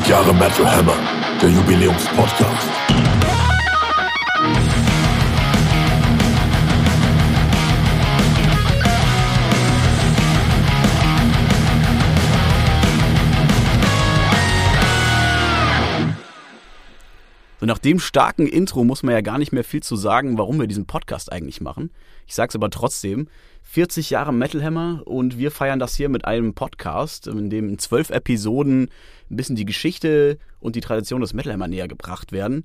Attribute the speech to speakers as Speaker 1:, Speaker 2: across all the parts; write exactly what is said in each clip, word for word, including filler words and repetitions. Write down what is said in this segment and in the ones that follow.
Speaker 1: vierzig Jahre Metal Hammer, der Jubiläumspodcast.
Speaker 2: So, nach dem starken Intro muss man ja gar nicht mehr viel zu sagen, warum wir diesen Podcast eigentlich machen. Ich sag's aber trotzdem, vierzig Jahre Metal Hammer und wir feiern das hier mit einem Podcast, in dem in zwölf Episoden ein bisschen die Geschichte und die Tradition des Metal Hammer näher gebracht werden.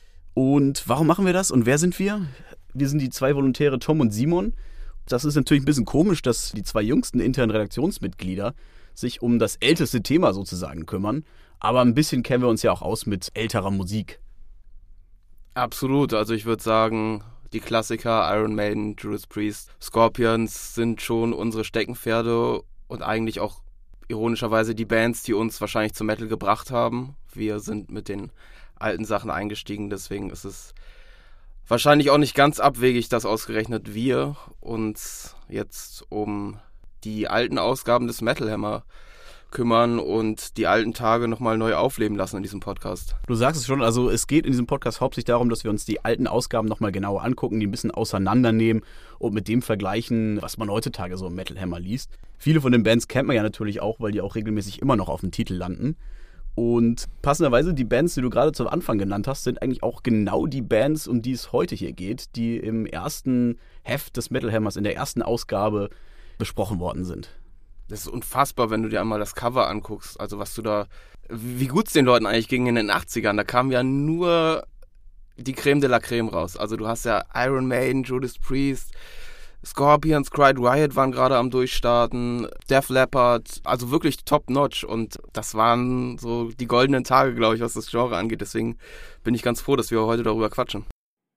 Speaker 2: Und warum machen wir das und wer sind wir? Wir sind die zwei Volontäre Tom und Simon. Das ist natürlich ein bisschen komisch, dass die zwei jüngsten internen Redaktionsmitglieder sich um das älteste Thema sozusagen kümmern. Aber ein bisschen kennen wir uns ja auch aus mit älterer Musik.
Speaker 3: Absolut, also ich würde sagen, die Klassiker Iron Maiden, Judas Priest, Scorpions sind schon unsere Steckenpferde und eigentlich auch ironischerweise die Bands, die uns wahrscheinlich zum Metal gebracht haben. Wir sind mit den alten Sachen eingestiegen, deswegen ist es wahrscheinlich auch nicht ganz abwegig, dass ausgerechnet wir uns jetzt um die alten Ausgaben des Metal Hammer kümmern und die alten Tage nochmal neu aufleben lassen in diesem Podcast.
Speaker 2: Du sagst es schon, also es geht in diesem Podcast hauptsächlich darum, dass wir uns die alten Ausgaben nochmal genauer angucken, die ein bisschen auseinandernehmen und mit dem vergleichen, was man heutzutage so im Metal Hammer liest. Viele von den Bands kennt man ja natürlich auch, weil die auch regelmäßig immer noch auf dem Titel landen. Und passenderweise, die Bands, die du gerade zum Anfang genannt hast, sind eigentlich auch genau die Bands, um die es heute hier geht, die im ersten Heft des Metal Hammers, in der ersten Ausgabe besprochen worden sind.
Speaker 3: Das ist unfassbar, wenn du dir einmal das Cover anguckst, also was du da, wie gut es den Leuten eigentlich ging in den achtzigern, da kam ja nur die Creme de la Creme raus. Also du hast ja Iron Maiden, Judas Priest, Scorpions, Quiet Riot waren gerade am Durchstarten, Def Leppard, also wirklich top-notch und das waren so die goldenen Tage, glaube ich, was das Genre angeht. Deswegen bin ich ganz froh, dass wir heute darüber quatschen.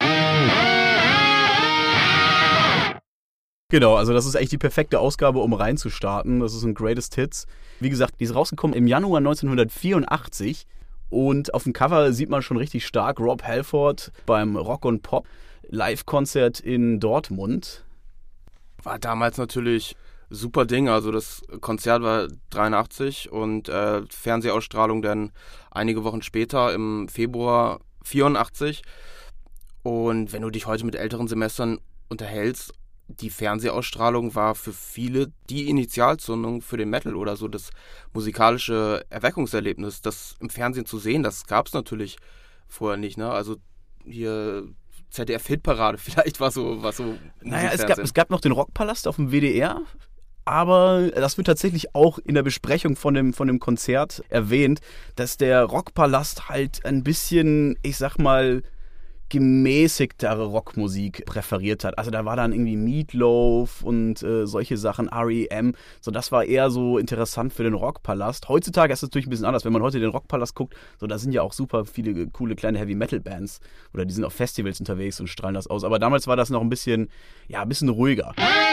Speaker 2: Genau, also das ist echt die perfekte Ausgabe, um reinzustarten. Das ist ein Greatest Hits. Wie gesagt, die ist rausgekommen im Januar neunzehnhundertvierundachtzig und auf dem Cover sieht man schon richtig stark Rob Halford beim Rock und Pop Live-Konzert in Dortmund.
Speaker 3: War damals natürlich super Ding, also das Konzert war dreiundachtzig und äh, Fernsehausstrahlung dann einige Wochen später im Februar vierundachtzig. Und wenn du dich heute mit älteren Semestern unterhältst, die Fernsehausstrahlung war für viele die Initialzündung für den Metal oder so das musikalische Erweckungserlebnis. Das im Fernsehen zu sehen, das gab es natürlich vorher nicht, ne? Also hier Z D F-Hitparade vielleicht war so, war so
Speaker 2: Naja, es gab, es gab noch den Rockpalast auf dem W D R, aber das wird tatsächlich auch in der Besprechung von dem, von dem Konzert erwähnt, dass der Rockpalast halt ein bisschen, ich sag mal, gemäßigtere Rockmusik präferiert hat. Also da war dann irgendwie Meatloaf und äh, solche Sachen, R E M. So, das war eher so interessant für den Rockpalast. Heutzutage ist es natürlich ein bisschen anders. Wenn man heute den Rockpalast guckt, so da sind ja auch super viele coole kleine Heavy-Metal-Bands oder die sind auf Festivals unterwegs und strahlen das aus. Aber damals war das noch ein bisschen, ja, ein bisschen ruhiger.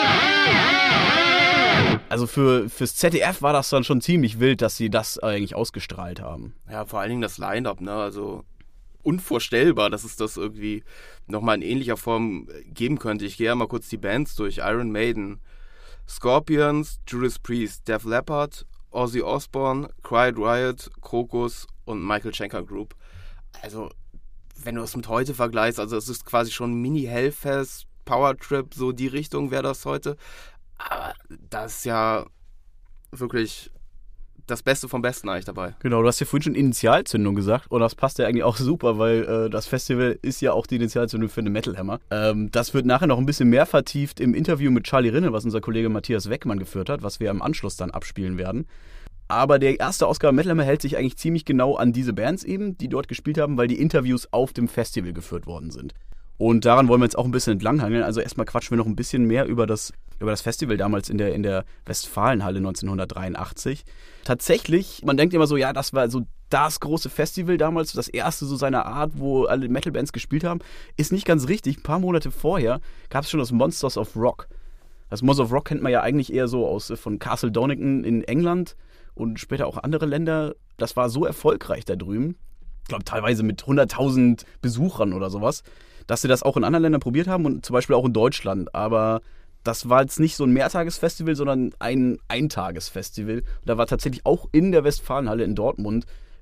Speaker 2: Also für, fürs Z D F war das dann schon ziemlich wild, dass sie das eigentlich ausgestrahlt haben.
Speaker 3: Ja, vor allen Dingen das Line-Up, ne, also unvorstellbar, dass es das irgendwie nochmal in ähnlicher Form geben könnte. Ich gehe ja mal kurz die Bands durch. Iron Maiden, Scorpions, Judas Priest, Def Leppard, Ozzy Osbourne, Quiet Riot, Krokus und Michael Schenker Group. Also, wenn du das mit heute vergleichst, also es ist quasi schon Mini-Hellfest, Powertrip, so die Richtung wäre das heute. Aber das ist ja wirklich das Beste vom Besten eigentlich dabei.
Speaker 2: Genau, du hast ja vorhin schon Initialzündung gesagt und das passt ja eigentlich auch super, weil äh, das Festival ist ja auch die Initialzündung für den Metal Hammer. Ähm, das wird nachher noch ein bisschen mehr vertieft im Interview mit Charlie Rinne, was unser Kollege Matthias Weckmann geführt hat, was wir im Anschluss dann abspielen werden. Aber der erste Ausgabe Metal Hammer hält sich eigentlich ziemlich genau an diese Bands eben, die dort gespielt haben, weil die Interviews auf dem Festival geführt worden sind. Und daran wollen wir jetzt auch ein bisschen entlanghangeln. Also erstmal quatschen wir noch ein bisschen mehr über das, über das Festival damals in der, in der Westfalenhalle neunzehnhundertdreiundachtzig. Tatsächlich, man denkt immer so, ja, das war so das große Festival damals, das erste so seiner Art, wo alle Metal-Bands gespielt haben. Ist nicht ganz richtig. Ein paar Monate vorher gab es schon das Monsters of Rock. Das Monsters of Rock kennt man ja eigentlich eher so aus von Castle Donington in England und später auch andere Länder. Das war so erfolgreich da drüben. Ich glaube, teilweise mit hunderttausend Besuchern oder sowas, dass sie das auch in anderen Ländern probiert haben und zum Beispiel auch in Deutschland. Aber das war jetzt nicht so ein Mehrtagesfestival, sondern ein Eintagesfestival. Und da war tatsächlich auch in der Westfalenhalle in Dortmund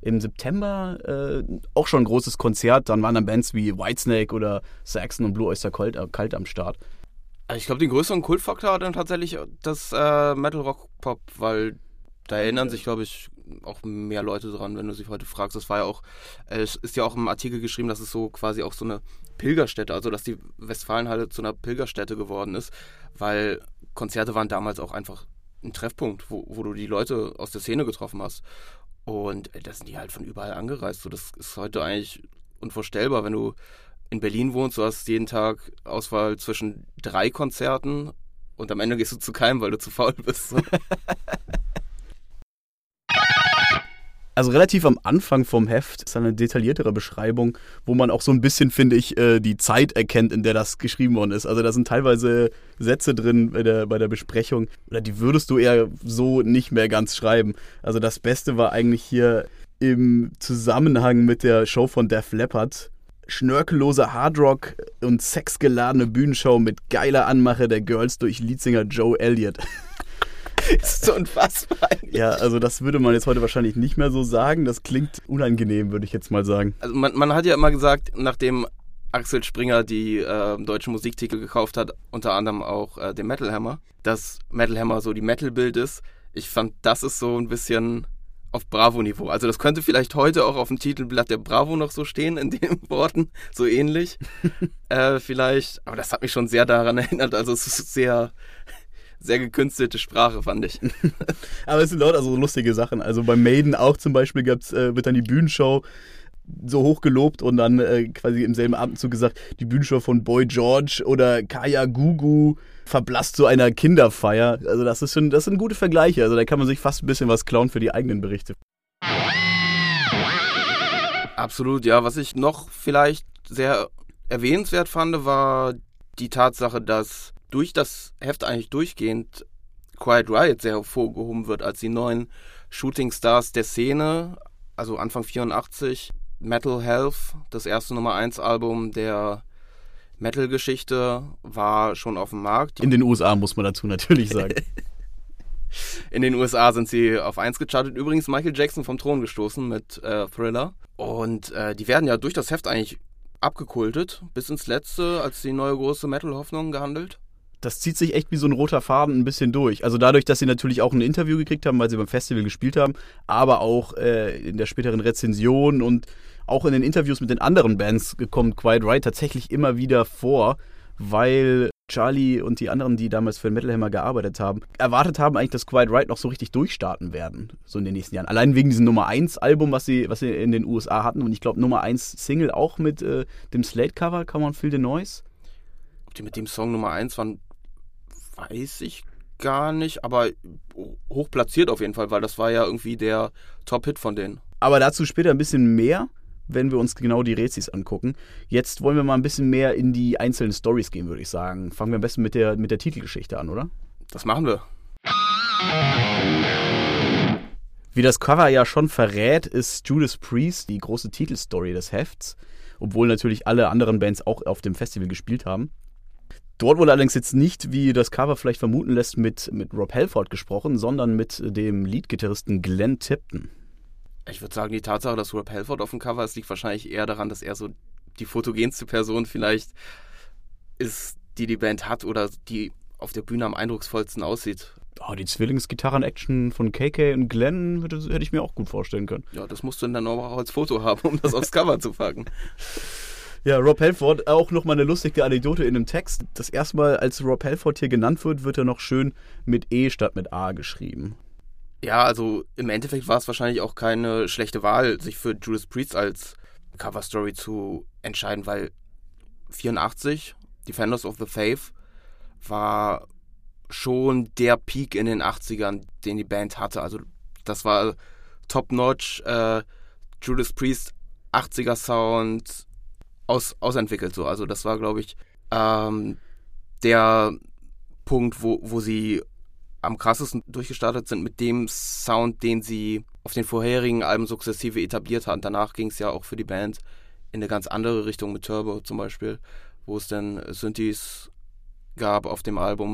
Speaker 2: im September äh, auch schon ein großes Konzert. Dann waren dann Bands wie Whitesnake oder Saxon und Blue Oyster Cult, äh, Cult am Start.
Speaker 3: Ich glaube, den größeren Kultfaktor hat dann tatsächlich das äh, Metal Rock Pop, weil da erinnern sich, glaube ich, auch mehr Leute dran, wenn du sie heute fragst. Das war ja auch, äh, es ist ja auch im Artikel geschrieben, dass es so quasi auch so eine Pilgerstätte, also dass die Westfalenhalle zu einer Pilgerstätte geworden ist, weil Konzerte waren damals auch einfach ein Treffpunkt, wo, wo du die Leute aus der Szene getroffen hast. Und äh, da sind die halt von überall angereist. So, das ist heute eigentlich unvorstellbar, wenn du in Berlin wohnst, du hast jeden Tag Auswahl zwischen drei Konzerten und am Ende gehst du zu keinem, weil du zu faul bist. So.
Speaker 2: Also relativ am Anfang vom Heft ist eine detailliertere Beschreibung, wo man auch so ein bisschen, finde ich, die Zeit erkennt, in der das geschrieben worden ist. Also da sind teilweise Sätze drin bei der, bei der Besprechung, oder die würdest du eher so nicht mehr ganz schreiben. Also das Beste war eigentlich hier im Zusammenhang mit der Show von Def Leppard. Schnörkellose Hardrock und sexgeladene Bühnenshow mit geiler Anmache der Girls durch Leadsänger Joe Elliott.
Speaker 3: Ist so unfassbar eigentlich.
Speaker 2: Ja, also das würde man jetzt heute wahrscheinlich nicht mehr so sagen. Das klingt unangenehm, würde ich jetzt mal sagen.
Speaker 3: Also man, man hat ja immer gesagt, nachdem Axel Springer die äh, deutschen Musiktitel gekauft hat, unter anderem auch äh, den Metal Hammer, dass Metal Hammer so die Metal-Bild ist. Ich fand, das ist so ein bisschen auf Bravo-Niveau. Also das könnte vielleicht heute auch auf dem Titelblatt der Bravo noch so stehen, in den Worten, so ähnlich. äh, vielleicht, aber das hat mich schon sehr daran erinnert. Also es ist sehr, sehr gekünstelte Sprache, fand ich.
Speaker 2: Aber es sind lauter so lustige Sachen. Also bei Maiden auch zum Beispiel gab's, äh, wird dann die Bühnenshow so hoch gelobt und dann äh, quasi im selben Atemzug gesagt, die Bühnenshow von Boy George oder Kaya Gugu verblasst zu einer Kinderfeier. Also das ist schon, das sind gute Vergleiche. Also da kann man sich fast ein bisschen was klauen für die eigenen Berichte.
Speaker 3: Absolut, ja. Was ich noch vielleicht sehr erwähnenswert fand, war die Tatsache, dass durch das Heft eigentlich durchgehend Quiet Riot sehr hervorgehoben wird als die neuen Shooting Stars der Szene. Also Anfang vierundachtzig, Metal Health, das erste Nummer eins Album der Metal-Geschichte, war schon auf dem Markt.
Speaker 2: In den U S A muss man dazu natürlich sagen.
Speaker 3: In den U S A sind sie auf eins gechartet. Übrigens Michael Jackson vom Thron gestoßen mit äh, Thriller. Und äh, die werden ja durch das Heft eigentlich abgekultet, bis ins Letzte als die neue große Metal-Hoffnung gehandelt.
Speaker 2: Das zieht sich echt wie so ein roter Faden ein bisschen durch. Also dadurch, dass sie natürlich auch ein Interview gekriegt haben, weil sie beim Festival gespielt haben, aber auch äh, in der späteren Rezension und auch in den Interviews mit den anderen Bands kommt Quiet Riot tatsächlich immer wieder vor, weil Charlie und die anderen, die damals für den Metal Hammer gearbeitet haben, erwartet haben eigentlich, dass Quiet Riot noch so richtig durchstarten werden, so in den nächsten Jahren. Allein wegen diesem Nummer eins Album, was sie, was sie in den U S A hatten, und ich glaube Nummer eins Single auch mit äh, dem Slate-Cover, Come On Feel the Noise.
Speaker 3: Ob die mit dem Song Nummer eins waren, weiß ich gar nicht, aber hoch platziert auf jeden Fall, weil das war ja irgendwie der Top-Hit von denen.
Speaker 2: Aber dazu später ein bisschen mehr, wenn wir uns genau die Rezis angucken. Jetzt wollen wir mal ein bisschen mehr in die einzelnen Storys gehen, würde ich sagen. Fangen wir am besten mit der, mit der Titelgeschichte an, oder?
Speaker 3: Das machen wir.
Speaker 2: Wie das Cover ja schon verrät, ist Judas Priest die große Titelstory des Hefts, obwohl natürlich alle anderen Bands auch auf dem Festival gespielt haben. Dort wurde allerdings jetzt nicht, wie das Cover vielleicht vermuten lässt, mit, mit Rob Halford gesprochen, sondern mit dem Leadgitarristen Glenn Tipton.
Speaker 3: Ich würde sagen, die Tatsache, dass Rob Halford auf dem Cover ist, liegt wahrscheinlich eher daran, dass er so die fotogenste Person vielleicht ist, die die Band hat oder die auf der Bühne am eindrucksvollsten aussieht.
Speaker 2: Oh, die Zwillingsgitarren-Action von K K und Glenn würde, hätte ich mir auch gut vorstellen können.
Speaker 3: Ja, das musst du dann auch als Foto haben, um das aufs Cover zu packen.
Speaker 2: Ja, Rob Halford, auch nochmal eine lustige Anekdote in dem Text. Das erste Mal, als Rob Halford hier genannt wird, wird er noch schön mit E statt mit A geschrieben.
Speaker 3: Ja, also im Endeffekt war es wahrscheinlich auch keine schlechte Wahl, sich für Judas Priest als Coverstory zu entscheiden, weil vierundachtzig, Defenders of the Faith, war schon der Peak in den achtzigern, den die Band hatte. Also das war top-notch, äh, Judas Priest, achtziger Sound, aus, ausentwickelt so. Also das war, glaube ich, ähm, der Punkt, wo, wo sie am krassesten durchgestartet sind mit dem Sound, den sie auf den vorherigen Alben sukzessive etabliert hatten. Danach ging es ja auch für die Band in eine ganz andere Richtung mit Turbo zum Beispiel, wo es dann Synthes gab auf dem Album.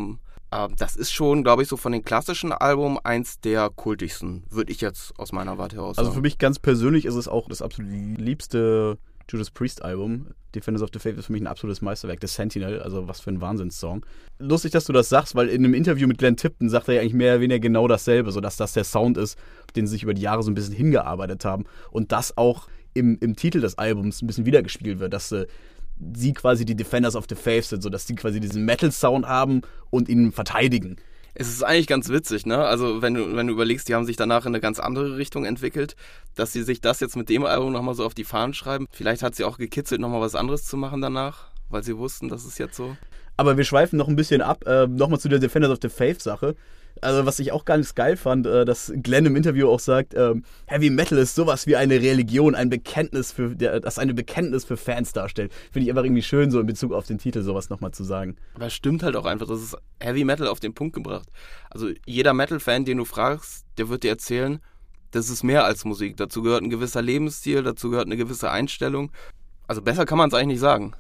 Speaker 3: äh, das ist schon, glaube ich, so von den klassischen Alben eins der kultigsten, würde ich jetzt aus meiner Warte heraus sagen.
Speaker 2: Also für mich ganz persönlich ist es auch das absolut liebste Judas Priest Album. Defenders of the Faith ist für mich ein absolutes Meisterwerk. Das Sentinel, also was für ein Wahnsinnssong. Lustig, dass du das sagst, weil in einem Interview mit Glenn Tipton sagt er ja eigentlich mehr oder weniger genau dasselbe, so dass das der Sound ist, auf den sie sich über die Jahre so ein bisschen hingearbeitet haben und das auch im, im Titel des Albums ein bisschen wiedergespiegelt wird, dass äh, sie quasi die Defenders of the Faith sind, so dass sie quasi diesen Metal-Sound haben und ihn verteidigen.
Speaker 3: Es ist eigentlich ganz witzig, ne? Also wenn du, wenn du überlegst, die haben sich danach in eine ganz andere Richtung entwickelt, dass sie sich das jetzt mit dem Album nochmal so auf die Fahnen schreiben. Vielleicht hat sie auch gekitzelt, nochmal was anderes zu machen danach, weil sie wussten, das ist jetzt so.
Speaker 2: Aber wir schweifen noch ein bisschen ab, äh, nochmal zu der Defenders of the Faith-Sache. Also was ich auch ganz geil fand, äh, dass Glenn im Interview auch sagt, äh, Heavy Metal ist sowas wie eine Religion, ein Bekenntnis für, der, das eine Bekenntnis für Fans darstellt. Finde ich einfach irgendwie schön, so in Bezug auf den Titel sowas nochmal zu sagen.
Speaker 3: Aber es stimmt halt auch einfach, das ist Heavy Metal auf den Punkt gebracht. Also jeder Metal-Fan, den du fragst, der wird dir erzählen, das ist mehr als Musik. Dazu gehört ein gewisser Lebensstil, dazu gehört eine gewisse Einstellung. Also besser kann man es eigentlich nicht sagen.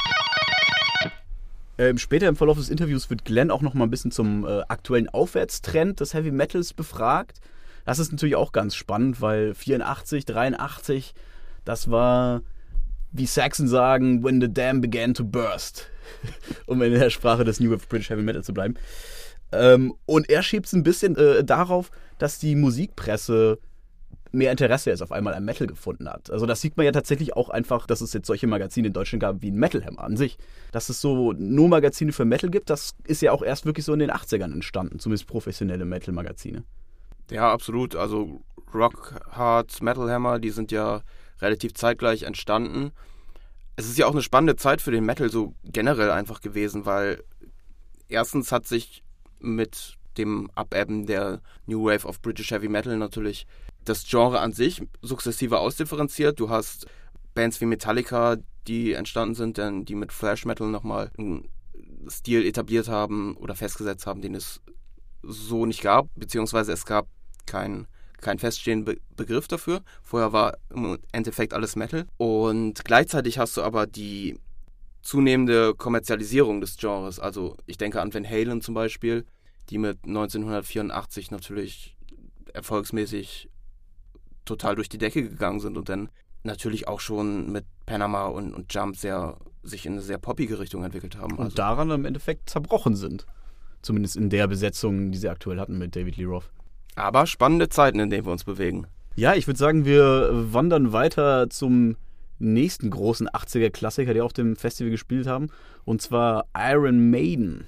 Speaker 2: Ähm, später im Verlauf des Interviews wird Glenn auch noch mal ein bisschen zum äh, aktuellen Aufwärtstrend des Heavy Metals befragt. Das ist natürlich auch ganz spannend, weil vierundachtzig, dreiundachtzig, das war, wie Saxon sagen, when the dam began to burst. Um in der Sprache des New Wave British Heavy Metal zu bleiben. Ähm, und er schiebt es ein bisschen äh, darauf, dass die Musikpresse mehr Interesse jetzt auf einmal am Metal gefunden hat. Also das sieht man ja tatsächlich auch einfach, dass es jetzt solche Magazine in Deutschland gab wie ein Metal Hammer an sich. Dass es so nur Magazine für Metal gibt, das ist ja auch erst wirklich so in den achtzigern entstanden, zumindest professionelle Metal-Magazine.
Speaker 3: Ja, absolut. Also Rock, Hard, Metal Hammer, die sind ja relativ zeitgleich entstanden. Es ist ja auch eine spannende Zeit für den Metal so generell einfach gewesen, weil erstens hat sich mit dem Abebben der New Wave of British Heavy Metal natürlich das Genre an sich sukzessive ausdifferenziert. Du hast Bands wie Metallica, die entstanden sind, denn die mit Thrash Metal nochmal einen Stil etabliert haben oder festgesetzt haben, den es so nicht gab, beziehungsweise es gab keinen kein feststehenden Be- Begriff dafür. Vorher war im Endeffekt alles Metal. Und gleichzeitig hast du aber die zunehmende Kommerzialisierung des Genres. Also ich denke an Van Halen zum Beispiel, die mit neunzehnhundertvierundachtzig natürlich erfolgsmäßig total durch die Decke gegangen sind und dann natürlich auch schon mit Panama und, und Jump sehr, sich in eine sehr poppige Richtung entwickelt haben.
Speaker 2: Und
Speaker 3: also
Speaker 2: daran im Endeffekt zerbrochen sind. Zumindest in der Besetzung, die sie aktuell hatten mit David Lee Roth.
Speaker 3: Aber spannende Zeiten, in denen wir uns bewegen.
Speaker 2: Ja, ich würde sagen, wir wandern weiter zum nächsten großen achtziger-Klassiker, die auf dem Festival gespielt haben. Und zwar Iron Maiden.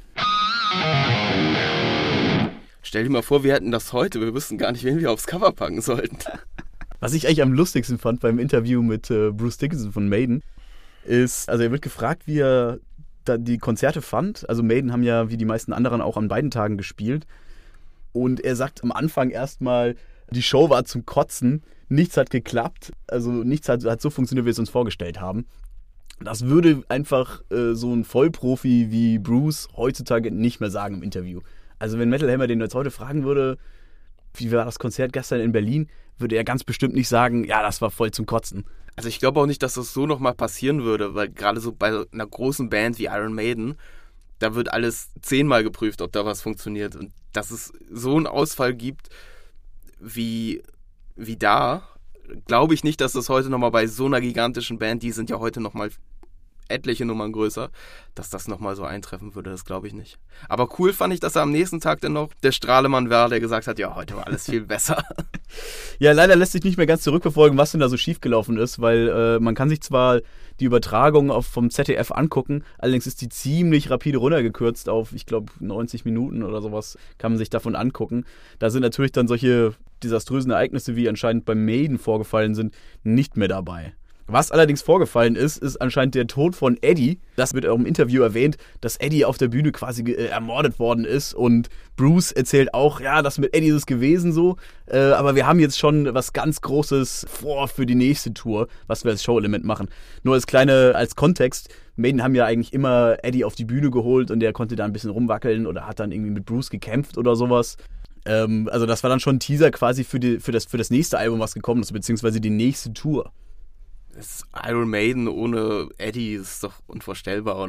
Speaker 3: Stell dir mal vor, wir hätten das heute. Wir wüssten gar nicht, wen wir aufs Cover packen sollten.
Speaker 2: Was ich eigentlich am lustigsten fand beim Interview mit äh, Bruce Dickinson von Maiden, ist, also er wird gefragt, wie er da die Konzerte fand. Also Maiden haben ja wie die meisten anderen auch an beiden Tagen gespielt. Und er sagt am Anfang erstmal, die Show war zum Kotzen, nichts hat geklappt, also nichts hat, hat so funktioniert, wie wir es uns vorgestellt haben. Das würde einfach äh, so ein Vollprofi wie Bruce heutzutage nicht mehr sagen im Interview. Also wenn Metal Hammer den jetzt heute fragen würde, wie war das Konzert gestern in Berlin, würde er ganz bestimmt nicht sagen, ja, das war voll zum Kotzen.
Speaker 3: Also ich glaube auch nicht, dass das so nochmal passieren würde, weil gerade so bei einer großen Band wie Iron Maiden, da wird alles zehnmal geprüft, ob da was funktioniert. Und dass es so einen Ausfall gibt wie, wie da, glaube ich nicht, dass das heute nochmal bei so einer gigantischen Band, die sind ja heute nochmal etliche Nummern größer, dass das nochmal so eintreffen würde, das glaube ich nicht. Aber cool fand ich, dass er am nächsten Tag dann noch der Strahlemann war, der gesagt hat, ja, heute war alles viel besser.
Speaker 2: Ja, leider lässt sich nicht mehr ganz zurückverfolgen, was denn da so schiefgelaufen ist, weil äh, man kann sich zwar die Übertragung auf, vom Z D F angucken, allerdings ist die ziemlich rapide runtergekürzt auf, ich glaube, neunzig Minuten oder sowas kann man sich davon angucken. Da sind natürlich dann solche desaströsen Ereignisse, wie anscheinend beim Maiden vorgefallen sind, nicht mehr dabei. Was allerdings vorgefallen ist, ist anscheinend der Tod von Eddie. Das wird auch im Interview erwähnt, dass Eddie auf der Bühne quasi äh, ermordet worden ist. Und Bruce erzählt auch, ja, das mit Eddie ist es gewesen so. Äh, aber wir haben jetzt schon was ganz Großes vor für die nächste Tour, was wir als Show-Element machen. Nur als kleine, als Kontext, Maiden haben ja eigentlich immer Eddie auf die Bühne geholt und der konnte da ein bisschen rumwackeln oder hat dann irgendwie mit Bruce gekämpft oder sowas. Ähm, also das war dann schon ein Teaser quasi für, die, für, das, für das nächste Album, was gekommen ist, beziehungsweise die nächste Tour.
Speaker 3: Das Iron Maiden ohne Eddie ist doch unvorstellbar, oder?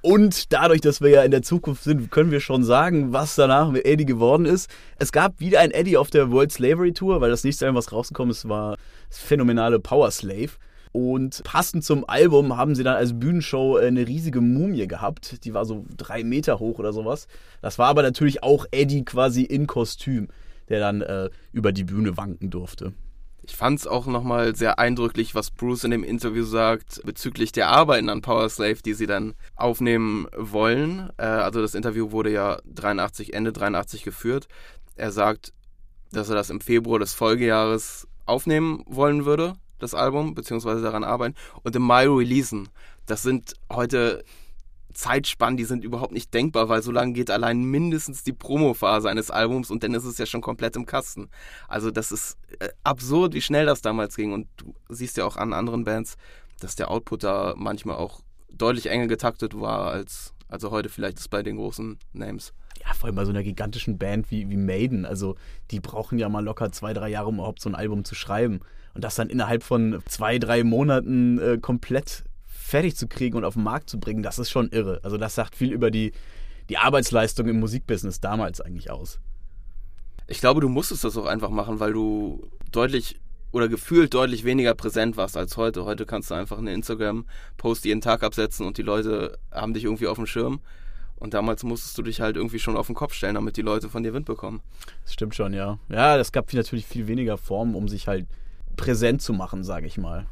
Speaker 2: Und dadurch, dass wir ja in der Zukunft sind, können wir schon sagen, was danach mit Eddie geworden ist. Es gab wieder ein Eddie auf der World Slavery Tour, weil das nächste Album, was rausgekommen ist, war das phänomenale Power Slave. Und passend zum Album haben sie dann als Bühnenshow eine riesige Mumie gehabt. Die war so drei Meter hoch oder sowas. Das war aber natürlich auch Eddie quasi in Kostüm, der dann äh, über die Bühne wanken durfte.
Speaker 3: Ich fand es auch nochmal sehr eindrücklich, was Bruce in dem Interview sagt bezüglich der Arbeiten an Power Slave, die sie dann aufnehmen wollen. Äh, also das Interview wurde ja dreiundachtzig, Ende dreiundachtzig geführt. Er sagt, dass er das im Februar des Folgejahres aufnehmen wollen würde, das Album, beziehungsweise daran arbeiten, und im Mai releasen. Das sind heute Zeitspannen, die sind überhaupt nicht denkbar, weil so lange geht allein mindestens die Promophase eines Albums und dann ist es ja schon komplett im Kasten. Also das ist äh, absurd, wie schnell das damals ging, und du siehst ja auch an anderen Bands, dass der Output da manchmal auch deutlich enger getaktet war, als also heute vielleicht ist bei den großen Names.
Speaker 2: Ja, vor allem bei so einer gigantischen Band wie, wie Maiden, also die brauchen ja mal locker zwei, drei Jahre, um überhaupt so ein Album zu schreiben, und das dann innerhalb von zwei, drei Monaten äh, komplett fertig zu kriegen und auf den Markt zu bringen, das ist schon irre. Also das sagt viel über die, die Arbeitsleistung im Musikbusiness damals eigentlich aus.
Speaker 3: Ich glaube, du musstest das auch einfach machen, weil du deutlich oder gefühlt deutlich weniger präsent warst als heute. Heute kannst du einfach eine Instagram-Post jeden Tag absetzen und die Leute haben dich irgendwie auf dem Schirm. Und damals musstest du dich halt irgendwie schon auf den Kopf stellen, damit die Leute von dir Wind bekommen. Das
Speaker 2: stimmt schon, ja. Ja, es gab natürlich viel weniger Formen, um sich halt präsent zu machen, sage ich mal.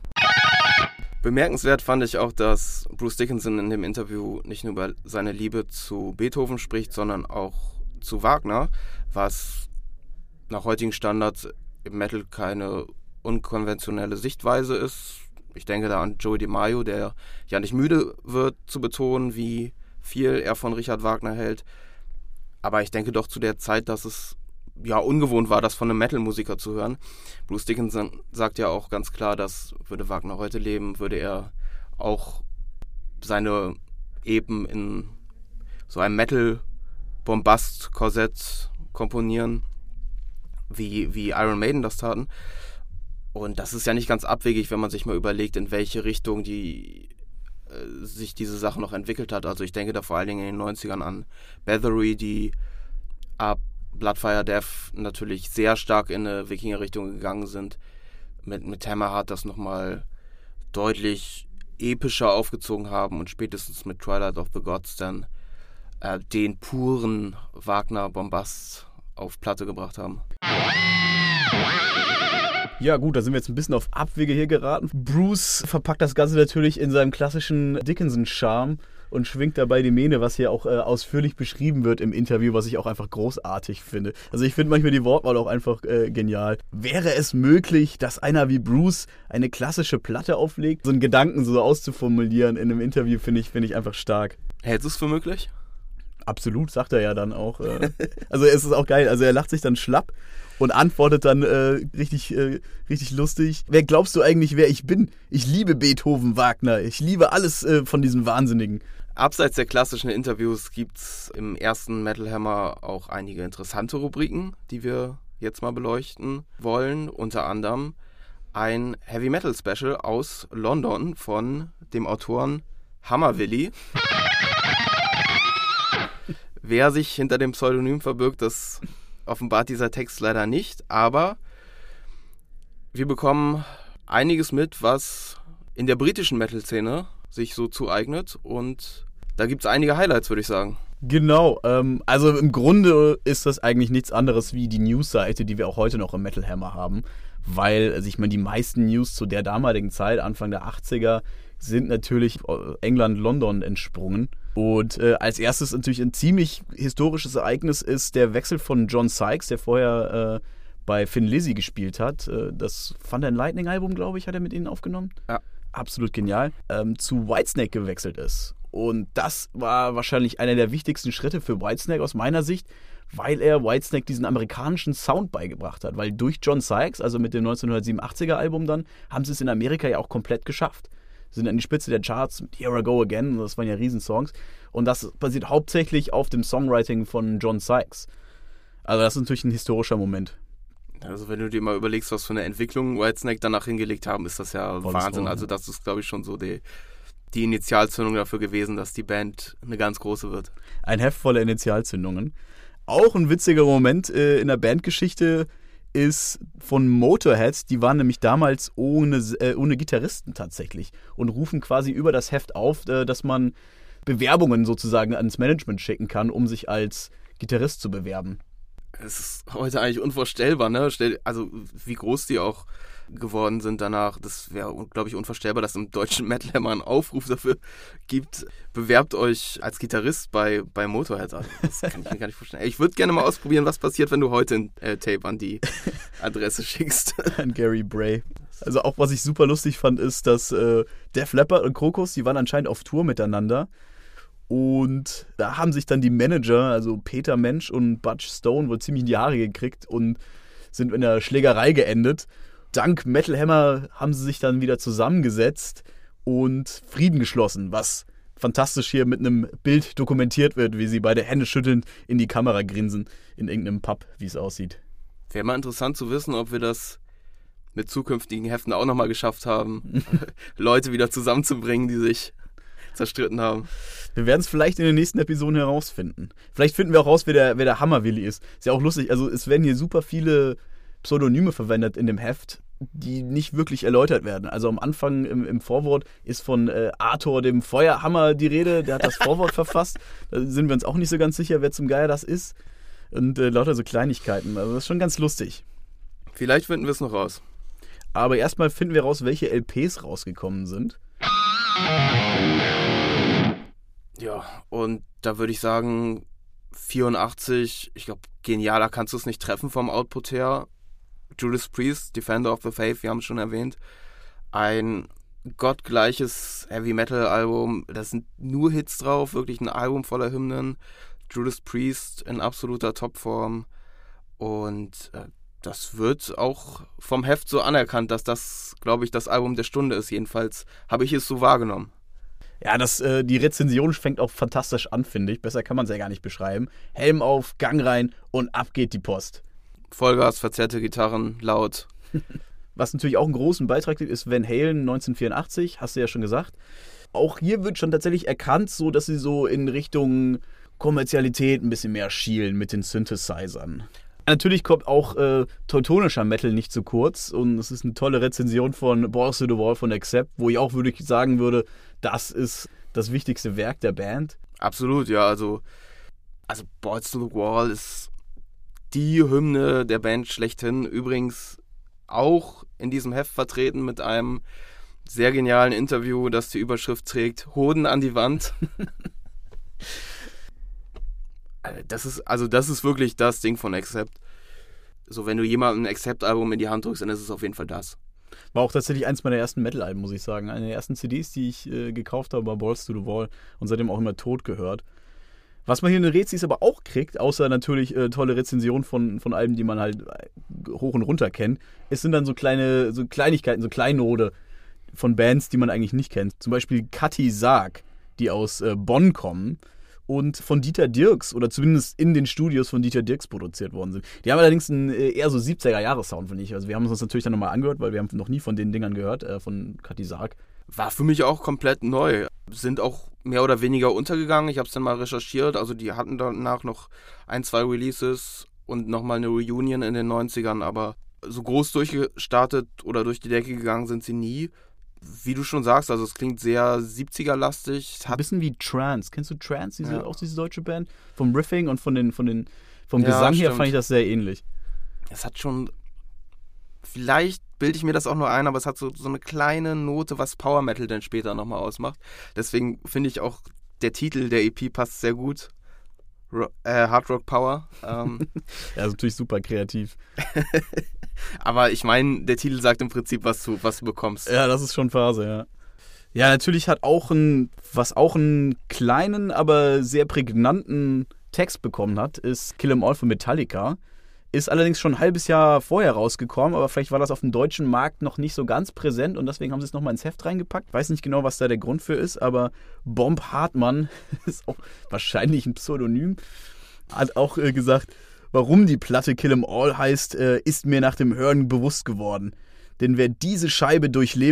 Speaker 3: Bemerkenswert fand ich auch, dass Bruce Dickinson in dem Interview nicht nur über seine Liebe zu Beethoven spricht, sondern auch zu Wagner, was nach heutigen Standards im Metal keine unkonventionelle Sichtweise ist. Ich denke da an Joey DeMaio, der ja nicht müde wird zu betonen, wie viel er von Richard Wagner hält. Aber ich denke doch zu der Zeit, dass es ja ungewohnt war, das von einem Metal-Musiker zu hören. Bruce Dickinson sagt ja auch ganz klar, dass würde Wagner heute leben, würde er auch seine Epen in so einem Metal-Bombast-Korsett komponieren, wie, wie Iron Maiden das taten. Und das ist ja nicht ganz abwegig, wenn man sich mal überlegt, in welche Richtung die äh, sich diese Sache noch entwickelt hat. Also ich denke da vor allen Dingen in den neunzigern an Bathory, die ab Bloodfire Death natürlich sehr stark in eine Wikinger-Richtung gegangen sind. Mit, mit Hammerheart das nochmal deutlich epischer aufgezogen haben und spätestens mit Twilight of the Gods dann äh, den puren Wagner-Bombast auf Platte gebracht haben.
Speaker 2: Ja gut, da sind wir jetzt ein bisschen auf Abwege hier geraten. Bruce verpackt das Ganze natürlich in seinem klassischen Dickinson-Charme und schwingt dabei die Mähne, was hier auch äh, ausführlich beschrieben wird im Interview, was ich auch einfach großartig finde. Also ich finde manchmal die Wortwahl auch einfach äh, genial. Wäre es möglich, dass einer wie Bruce eine klassische Platte auflegt? So einen Gedanken so auszuformulieren in einem Interview finde ich, finde ich einfach stark.
Speaker 3: Hältst du es für möglich?
Speaker 2: Absolut, sagt er ja dann auch. Äh. Also es ist auch geil. Also er lacht sich dann schlapp und antwortet dann äh, richtig, äh, richtig lustig. Wer glaubst du eigentlich, wer ich bin? Ich liebe Beethoven, Wagner. Ich liebe alles äh, von diesem Wahnsinnigen.
Speaker 3: Abseits der klassischen Interviews gibt es im ersten Metal Hammer auch einige interessante Rubriken, die wir jetzt mal beleuchten wollen. Unter anderem ein Heavy Metal Special aus London von dem Autoren Hammer Willi. Wer sich hinter dem Pseudonym verbirgt, das offenbart dieser Text leider nicht, aber wir bekommen einiges mit, was in der britischen Metal-Szene sich so zueignet, und da gibt es einige Highlights, würde ich sagen.
Speaker 2: Genau, ähm, also im Grunde ist das eigentlich nichts anderes wie die News-Seite, die wir auch heute noch im Metal Hammer haben, weil, also ich meine, die meisten News zu der damaligen Zeit, Anfang der achtziger, sind natürlich England, London entsprungen. Und äh, als erstes natürlich ein ziemlich historisches Ereignis ist der Wechsel von John Sykes, der vorher äh, bei Thin Lizzy gespielt hat. Äh, das Thunder and Lightning Album, glaube ich, hat er mit ihnen aufgenommen.
Speaker 3: Ja.
Speaker 2: Absolut genial. Ähm, zu Whitesnake gewechselt ist. Und das war wahrscheinlich einer der wichtigsten Schritte für Whitesnake aus meiner Sicht, weil er Whitesnake diesen amerikanischen Sound beigebracht hat. Weil durch John Sykes, also mit dem neunzehnhundertsiebenundachtziger Album dann, haben sie es in Amerika ja auch komplett geschafft. Sind an die Spitze der Charts mit Here I Go Again, das waren ja Riesensongs. Und das basiert hauptsächlich auf dem Songwriting von John Sykes. Also das ist natürlich ein historischer Moment.
Speaker 3: Also wenn du dir mal überlegst, was für eine Entwicklung Whitesnake danach hingelegt haben, ist das ja
Speaker 2: Volles
Speaker 3: Wahnsinn.
Speaker 2: Ohr,
Speaker 3: Also
Speaker 2: ja.
Speaker 3: das ist, glaube ich, schon so die, die Initialzündung dafür gewesen, dass die Band eine ganz große wird.
Speaker 2: Ein Heft voller Initialzündungen. Auch ein witziger Moment äh, in der Bandgeschichte ist von Motorhead. Die waren nämlich damals ohne, äh, ohne Gitarristen tatsächlich und rufen quasi über das Heft auf, äh, dass man Bewerbungen sozusagen ans Management schicken kann, um sich als Gitarrist zu bewerben.
Speaker 3: Es ist heute eigentlich unvorstellbar, ne? Also wie groß die auch geworden sind danach. Das wäre, glaube ich, unvorstellbar, dass im deutschen Metal Hammer einen Aufruf dafür gibt. Bewerbt euch als Gitarrist bei, bei Motorhead. Also, das kann ich mir gar nicht vorstellen. Ich würde gerne mal ausprobieren, was passiert, wenn du heute ein äh, Tape an die Adresse schickst.
Speaker 2: An Gary Bray. Also auch, was ich super lustig fand, ist, dass äh, Def Leppard und Krokus, die waren anscheinend auf Tour miteinander. Und da haben sich dann die Manager, also Peter Mensch und Butch Stone, wohl ziemlich in die Haare gekriegt und sind in der Schlägerei geendet. Dank Metal Hammer haben sie sich dann wieder zusammengesetzt und Frieden geschlossen, was fantastisch hier mit einem Bild dokumentiert wird, wie sie beide Hände schüttelnd in die Kamera grinsen, in irgendeinem Pub, wie es aussieht.
Speaker 3: Wäre mal interessant zu wissen, ob wir das mit zukünftigen Heften auch nochmal geschafft haben, Leute wieder zusammenzubringen, die sich zerstritten haben.
Speaker 2: Wir werden es vielleicht in den nächsten Episoden herausfinden. Vielleicht finden wir auch raus, wer der, wer der Hammer-Willi ist. Ist ja auch lustig, also es werden hier super viele Pseudonyme verwendet in dem Heft, die nicht wirklich erläutert werden. Also am Anfang im, im Vorwort ist von äh, Arthur, dem Feuerhammer, die Rede. Der hat das Vorwort verfasst. Da sind wir uns auch nicht so ganz sicher, wer zum Geier das ist. Und äh, lauter so Kleinigkeiten. Also das ist schon ganz lustig.
Speaker 3: Vielleicht finden wir es noch raus.
Speaker 2: Aber erstmal finden wir raus, welche L Ps rausgekommen sind.
Speaker 3: Ja, und da würde ich sagen, vierundachtzig, ich glaube, genialer kannst du es nicht treffen vom Output her. Judas Priest, Defender of the Faith, wir haben es schon erwähnt. Ein gottgleiches Heavy-Metal-Album, da sind nur Hits drauf, wirklich ein Album voller Hymnen. Judas Priest in absoluter Topform. Und äh, das wird auch vom Heft so anerkannt, dass das, glaube ich, das Album der Stunde ist. Jedenfalls habe ich es so wahrgenommen.
Speaker 2: Ja, das, äh, die Rezension fängt auch fantastisch an, finde ich. Besser kann man es ja gar nicht beschreiben. Helm auf, Gang rein und ab geht die Post.
Speaker 3: Vollgas, verzerrte Gitarren, laut.
Speaker 2: Was natürlich auch einen großen Beitrag gibt, ist Van Halen neunzehnhundertvierundachtzig, hast du ja schon gesagt. Auch hier wird schon tatsächlich erkannt, so dass sie so in Richtung Kommerzialität ein bisschen mehr schielen mit den Synthesizern. Natürlich kommt auch äh, teutonischer Metal nicht zu kurz und es ist eine tolle Rezension von Balls to the Wall von Accept, wo ich auch wirklich sagen würde, das ist das wichtigste Werk der Band.
Speaker 3: Absolut, ja, also, also Balls to the Wall ist die Hymne der Band schlechthin. Übrigens auch in diesem Heft vertreten mit einem sehr genialen Interview, das die Überschrift trägt, Hoden an die Wand. Das ist, also das ist wirklich das Ding von Accept. So, wenn du jemandem ein Accept-Album in die Hand drückst, dann ist es auf jeden Fall das.
Speaker 2: War auch tatsächlich eins meiner ersten Metal-Alben, muss ich sagen. Eine der ersten C Ds, die ich äh, gekauft habe, war Balls to the Wall und seitdem auch immer tot gehört. Was man hier in den Rezis aber auch kriegt, außer natürlich äh, tolle Rezensionen von, von Alben, die man halt hoch und runter kennt, es sind dann so kleine, so Kleinigkeiten, so Kleinode von Bands, die man eigentlich nicht kennt. Zum Beispiel Cutty Sarg, die aus äh, Bonn kommen und von Dieter Dierks oder zumindest in den Studios von Dieter Dierks produziert worden sind. Die haben allerdings einen äh, eher so siebziger-Jahres-Sound, finde ich. Also wir haben uns das natürlich dann nochmal angehört, weil wir haben noch nie von den Dingern gehört, äh, von Cutty Sarg.
Speaker 3: War für mich auch komplett neu. Sind auch mehr oder weniger untergegangen. Ich habe es dann mal recherchiert. Also die hatten danach noch ein, zwei Releases und nochmal eine Reunion in den neunzigern. Aber so groß durchgestartet oder durch die Decke gegangen sind sie nie. Wie du schon sagst, also es klingt sehr siebziger-lastig.
Speaker 2: Ein bisschen wie Trance. Kennst du Trance, diese, ja. auch diese deutsche Band? Vom Riffing und von den, von den, vom Gesang ja, her fand ich das sehr ähnlich.
Speaker 3: Es hat schon, vielleicht bilde ich mir das auch nur ein, aber es hat so, so eine kleine Note, was Power Metal dann später nochmal ausmacht. Deswegen finde ich auch, der Titel der E P passt sehr gut. Ro- äh, Hard Rock Power. Ähm.
Speaker 2: Ja, ist natürlich super kreativ.
Speaker 3: Aber ich meine, der Titel sagt im Prinzip, was du, was du bekommst.
Speaker 2: Ja, das ist schon Phase, ja. Ja, natürlich hat auch ein, was auch einen kleinen, aber sehr prägnanten Text bekommen hat, ist Kill 'Em All von Metallica. Ist allerdings schon ein halbes Jahr vorher rausgekommen, aber vielleicht war das auf dem deutschen Markt noch nicht so ganz präsent und deswegen haben sie es nochmal ins Heft reingepackt. Weiß nicht genau, was da der Grund für ist, aber Bomb Hartmann, ist auch wahrscheinlich ein Pseudonym, hat auch äh, gesagt, warum die Platte Kill 'Em All heißt, äh, ist mir nach dem Hören bewusst geworden. Denn wer diese Scheibe durchlebt,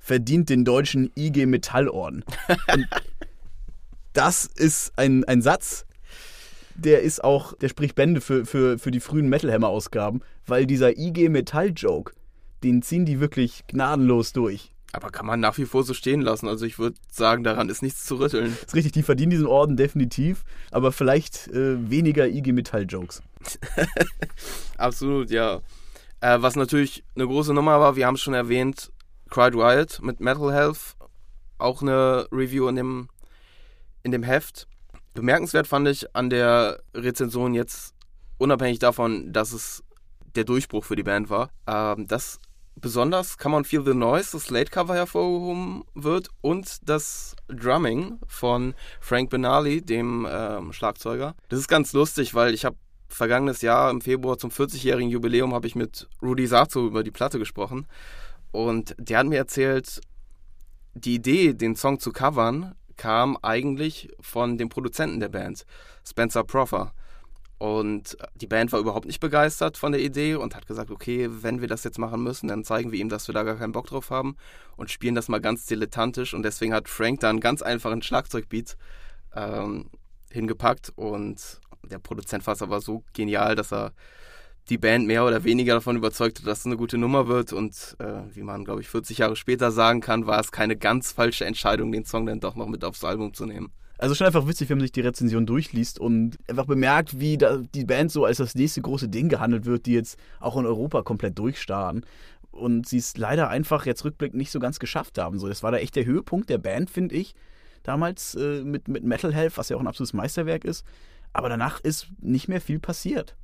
Speaker 2: verdient den deutschen I G Metallorden. Und das ist ein, ein Satz, der ist auch, der spricht Bände für, für, für die frühen Metal Hammer-Ausgaben, weil dieser I G Metall-Joke, den ziehen die wirklich gnadenlos durch.
Speaker 3: Aber kann man nach wie vor so stehen lassen. Also ich würde sagen, daran ist nichts zu rütteln.
Speaker 2: Das ist richtig, die verdienen diesen Orden definitiv, aber vielleicht äh, weniger I G Metall-Jokes.
Speaker 3: Absolut, ja. Äh, was natürlich eine große Nummer war, wir haben es schon erwähnt, Cried Riot mit Metal Health. Auch eine Review in dem, in dem Heft. Bemerkenswert fand ich an der Rezension jetzt, unabhängig davon, dass es der Durchbruch für die Band war, ähm, dass besonders Come On Feel the Noise, das Slate-Cover hervorgehoben wird und das Drumming von Frank Benali, dem ähm, Schlagzeuger. Das ist ganz lustig, weil ich habe vergangenes Jahr im Februar zum vierzigjährigen Jubiläum habe ich mit Rudi Sarzo über die Platte gesprochen und der hat mir erzählt, die Idee, den Song zu covern, kam eigentlich von dem Produzenten der Band, Spencer Proffer. Und die Band war überhaupt nicht begeistert von der Idee und hat gesagt, okay, wenn wir das jetzt machen müssen, dann zeigen wir ihm, dass wir da gar keinen Bock drauf haben und spielen das mal ganz dilettantisch. Und deswegen hat Frank da einen ganz einfachen Schlagzeugbeat ähm, hingepackt und der Produzent war es aber so genial, dass er die Band mehr oder weniger davon überzeugt hat, dass es eine gute Nummer wird. Und äh, wie man, glaube ich, vierzig Jahre später sagen kann, war es keine ganz falsche Entscheidung, den Song dann doch noch mit aufs Album zu nehmen.
Speaker 2: Also schon einfach witzig, wenn man sich die Rezension durchliest und einfach bemerkt, wie da die Band so als das nächste große Ding gehandelt wird, die jetzt auch in Europa komplett durchstarren. Und sie es leider einfach jetzt rückblickend nicht so ganz geschafft haben. So, das war da echt der Höhepunkt der Band, finde ich, damals äh, mit, mit Metal Health, was ja auch ein absolutes Meisterwerk ist. Aber danach ist nicht mehr viel passiert.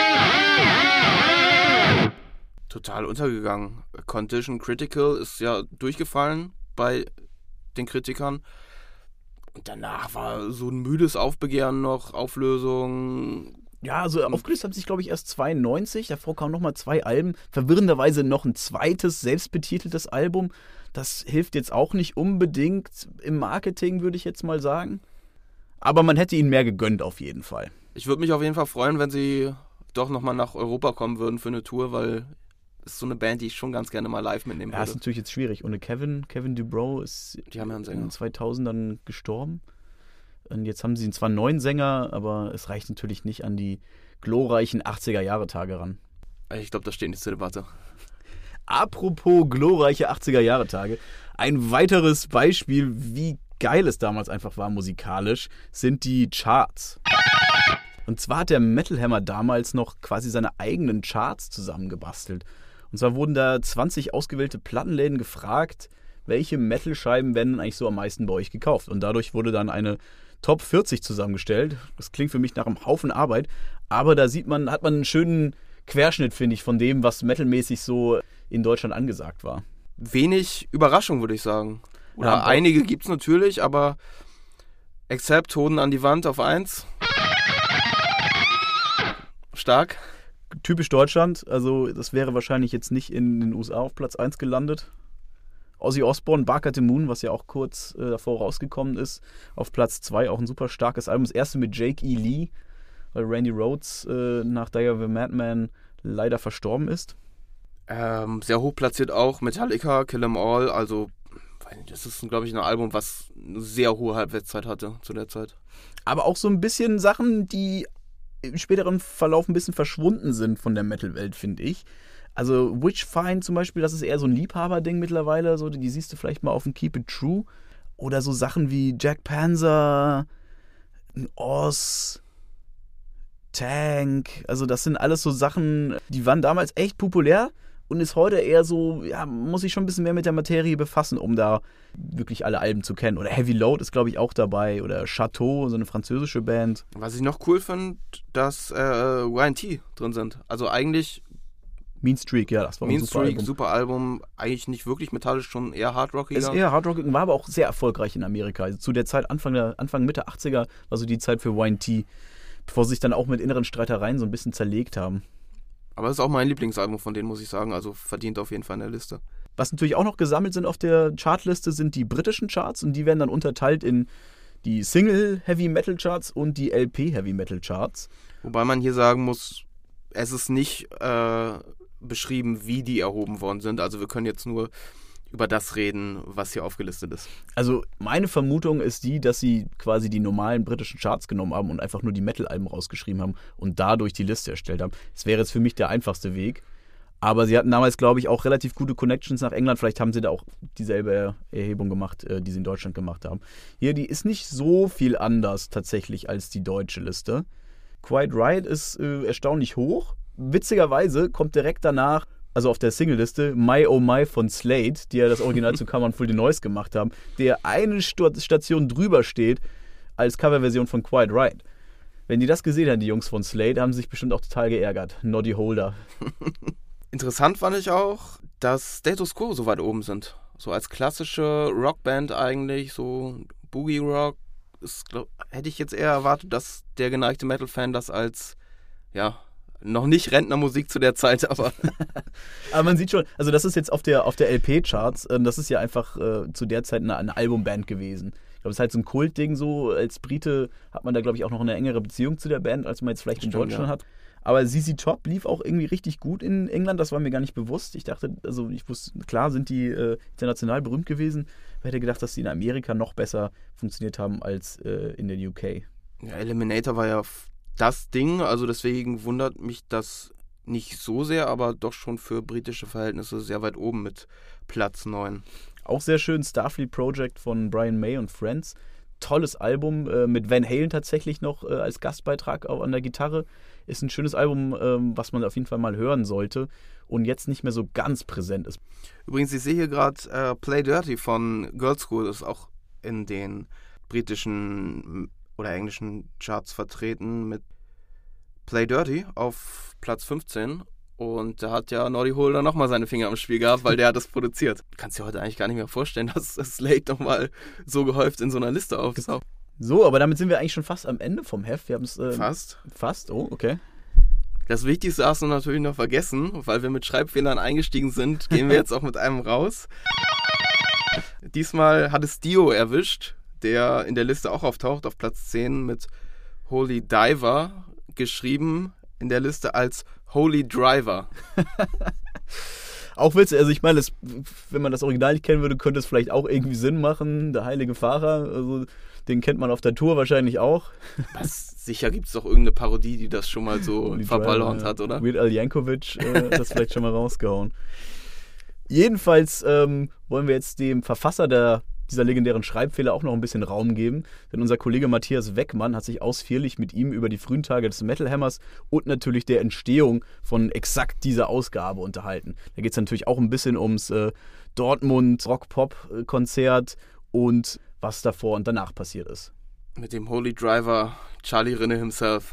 Speaker 3: Total untergegangen. Condition Critical ist ja durchgefallen bei den Kritikern. Und danach war so ein müdes Aufbegehren noch, Auflösung.
Speaker 2: Ja, also aufgelöst haben sich, glaube ich, erst zweiundneunzig. Davor kamen nochmal zwei Alben. Verwirrenderweise noch ein zweites, selbstbetiteltes Album. Das hilft jetzt auch nicht unbedingt im Marketing, würde ich jetzt mal sagen. Aber man hätte ihnen mehr gegönnt auf jeden Fall.
Speaker 3: Ich würde mich auf jeden Fall freuen, wenn sie doch nochmal nach Europa kommen würden für eine Tour, weil das ist so eine Band, die ich schon ganz gerne mal live mitnehmen würde.
Speaker 2: Ja, ist natürlich jetzt schwierig. Ohne Kevin, Kevin Dubrow ist
Speaker 3: die haben ja einen Sänger.
Speaker 2: in den zweitausendern gestorben. Und jetzt haben sie zwar einen neuen Sänger, aber es reicht natürlich nicht an die glorreichen achtziger-Jahre-Tage ran.
Speaker 3: Ich glaube, das steht nicht zur Debatte.
Speaker 2: Apropos glorreiche achtziger-Jahre-Tage. Ein weiteres Beispiel, wie geil es damals einfach war musikalisch, sind die Charts. Und zwar hat der Metal Hammer damals noch quasi seine eigenen Charts zusammengebastelt. Und zwar wurden da zwanzig ausgewählte Plattenläden gefragt, welche Metal-Scheiben werden eigentlich so am meisten bei euch gekauft. Und dadurch wurde dann eine Top vierzig zusammengestellt. Das klingt für mich nach einem Haufen Arbeit, aber da sieht man, hat man einen schönen Querschnitt, finde ich, von dem, was metalmäßig so in Deutschland angesagt war.
Speaker 3: Wenig Überraschung, würde ich sagen. Oder
Speaker 2: Ja,
Speaker 3: einige gibt es natürlich, aber Accept, Hoden an die Wand auf eins. Stark.
Speaker 2: Typisch Deutschland, also das wäre wahrscheinlich jetzt nicht in den U S A auf Platz eins gelandet. Ozzy Osbourne, Bark at the Moon, was ja auch kurz äh, davor rausgekommen ist, auf Platz zwei, auch ein super starkes Album. Das erste mit Jake E. Lee, weil Randy Rhoads äh, nach Day of a Madman leider verstorben ist.
Speaker 3: Ähm, sehr hoch platziert auch Metallica, Kill 'Em All, also das ist, glaube ich, ein Album, was eine sehr hohe Halbwertszeit hatte zu der Zeit.
Speaker 2: Aber auch so ein bisschen Sachen, die im späteren Verlauf ein bisschen verschwunden sind von der Metal-Welt, finde ich. Also Witchfind zum Beispiel, das ist eher so ein Liebhaberding mittlerweile, so, die siehst du vielleicht mal auf dem Keep It True. Oder so Sachen wie Jack Panzer, Oz, Tank, also das sind alles so Sachen, die waren damals echt populär und ist heute eher so, ja, muss ich schon ein bisschen mehr mit der Materie befassen, um da wirklich alle Alben zu kennen. Oder Heavy Load ist, glaube ich, auch dabei. Oder Chateau, so eine französische Band.
Speaker 3: Was ich noch cool finde, dass äh, Y and T drin sind. Also eigentlich
Speaker 2: Mean Streak, ja, das war
Speaker 3: Mean
Speaker 2: ein super
Speaker 3: Streak,
Speaker 2: Album.
Speaker 3: super Album. Eigentlich nicht wirklich metallisch, schon eher hardrockiger.
Speaker 2: Ist eher hardrockiger, war aber auch sehr erfolgreich in Amerika. Also zu der Zeit, Anfang, der, Anfang Mitte achtziger, war so die Zeit für Y and T, bevor sie sich dann auch mit inneren Streitereien so ein bisschen zerlegt haben.
Speaker 3: Aber das ist auch mein Lieblingsalbum von denen, muss ich sagen. Also verdient auf jeden Fall in der Liste.
Speaker 2: Was natürlich auch noch gesammelt sind auf der Chartliste, sind die britischen Charts. Und die werden dann unterteilt in die Single-Heavy-Metal-Charts und die L P-Heavy-Metal-Charts.
Speaker 3: Wobei man hier sagen muss, es ist nicht äh, beschrieben, wie die erhoben worden sind. Also wir können jetzt nur über das reden, was hier aufgelistet ist.
Speaker 2: Also meine Vermutung ist die, dass sie quasi die normalen britischen Charts genommen haben und einfach nur die Metal-Alben rausgeschrieben haben und dadurch die Liste erstellt haben. Das wäre jetzt für mich der einfachste Weg. Aber sie hatten damals, glaube ich, auch relativ gute Connections nach England. Vielleicht haben sie da auch dieselbe Erhebung gemacht, die sie in Deutschland gemacht haben. Hier, die ist nicht so viel anders tatsächlich als die deutsche Liste. Quite Right ist äh, erstaunlich hoch. Witzigerweise kommt direkt danach, also auf der Single-Liste, My Oh My von Slade, die ja das Original zu Come On Full the Noise gemacht haben, der eine Station drüber steht als Coverversion von Quite Right. Wenn die das gesehen haben, die Jungs von Slade, haben sie sich bestimmt auch total geärgert. Noddy Holder.
Speaker 3: Interessant fand ich auch, dass Status Quo so weit oben sind. So als klassische Rockband eigentlich, so Boogie Rock. Ist, glaub, hätte ich jetzt eher erwartet, dass der geneigte Metal-Fan das als, ja, noch nicht Rentnermusik zu der Zeit, aber...
Speaker 2: aber man sieht schon, also das ist jetzt auf der, auf der L P-Charts, äh, das ist ja einfach äh, zu der Zeit eine, eine Albumband gewesen. Ich glaube, es ist halt so ein Kultding so. Als Brite hat man da, glaube ich, auch noch eine engere Beziehung zu der Band, als man jetzt vielleicht in
Speaker 3: Stimmt,
Speaker 2: Deutschland
Speaker 3: ja.
Speaker 2: hat. Aber Z Z Top lief auch irgendwie richtig gut in England, das war mir gar nicht bewusst. Ich dachte, also ich wusste, klar sind die äh, international berühmt gewesen, aber hätte gedacht, dass die in Amerika noch besser funktioniert haben als äh, in der U K.
Speaker 3: Ja, Eliminator war ja das Ding, also deswegen wundert mich das nicht so sehr, aber doch schon für britische Verhältnisse sehr weit oben mit Platz neun.
Speaker 2: Auch sehr schön, Starfleet Project von Brian May und Friends. Tolles Album, äh, mit Van Halen tatsächlich noch äh, als Gastbeitrag auch an der Gitarre. Ist ein schönes Album, ähm, was man auf jeden Fall mal hören sollte und jetzt nicht mehr so ganz präsent ist.
Speaker 3: Übrigens, ich sehe hier gerade äh, Play Dirty von Girls School, ist auch in den britischen oder englischen Charts vertreten mit Play Dirty auf Platz fünfzehn. Und da hat ja Noddy Holder nochmal seine Finger im Spiel gehabt, weil der hat das produziert. Du kannst dir heute eigentlich gar nicht mehr vorstellen, dass Slade nochmal so gehäuft in so einer Liste auftaucht.
Speaker 2: So, aber damit sind wir eigentlich schon fast am Ende vom Heft. Wir haben es ähm,
Speaker 3: Fast.
Speaker 2: Fast, oh, okay.
Speaker 3: Das Wichtigste hast du natürlich noch vergessen, weil wir mit Schreibfehlern eingestiegen sind, gehen wir jetzt auch mit einem raus. Diesmal hat es Dio erwischt, der in der Liste auch auftaucht, auf Platz zehn mit Holy Diver, geschrieben in der Liste als Holy Driver.
Speaker 2: Auch witzig, also ich meine, das, wenn man das Original nicht kennen würde, könnte es vielleicht auch irgendwie Sinn machen. Der heilige Fahrer, also den kennt man auf der Tour wahrscheinlich auch.
Speaker 3: Was, sicher gibt es doch irgendeine Parodie, die das schon mal so verballhornt hat, oder?
Speaker 2: Weird Al Yankovic äh, hat das vielleicht schon mal rausgehauen. Jedenfalls ähm, wollen wir jetzt dem Verfasser der dieser legendären Schreibfehler auch noch ein bisschen Raum geben, denn unser Kollege Matthias Weckmann hat sich ausführlich mit ihm über die frühen Tage des Metal Hammers und natürlich der Entstehung von exakt dieser Ausgabe unterhalten. Da geht es natürlich auch ein bisschen ums äh, Dortmund Rock-Pop-Konzert und was davor und danach passiert ist.
Speaker 3: Mit dem Holy Driver Charlie Rinne himself.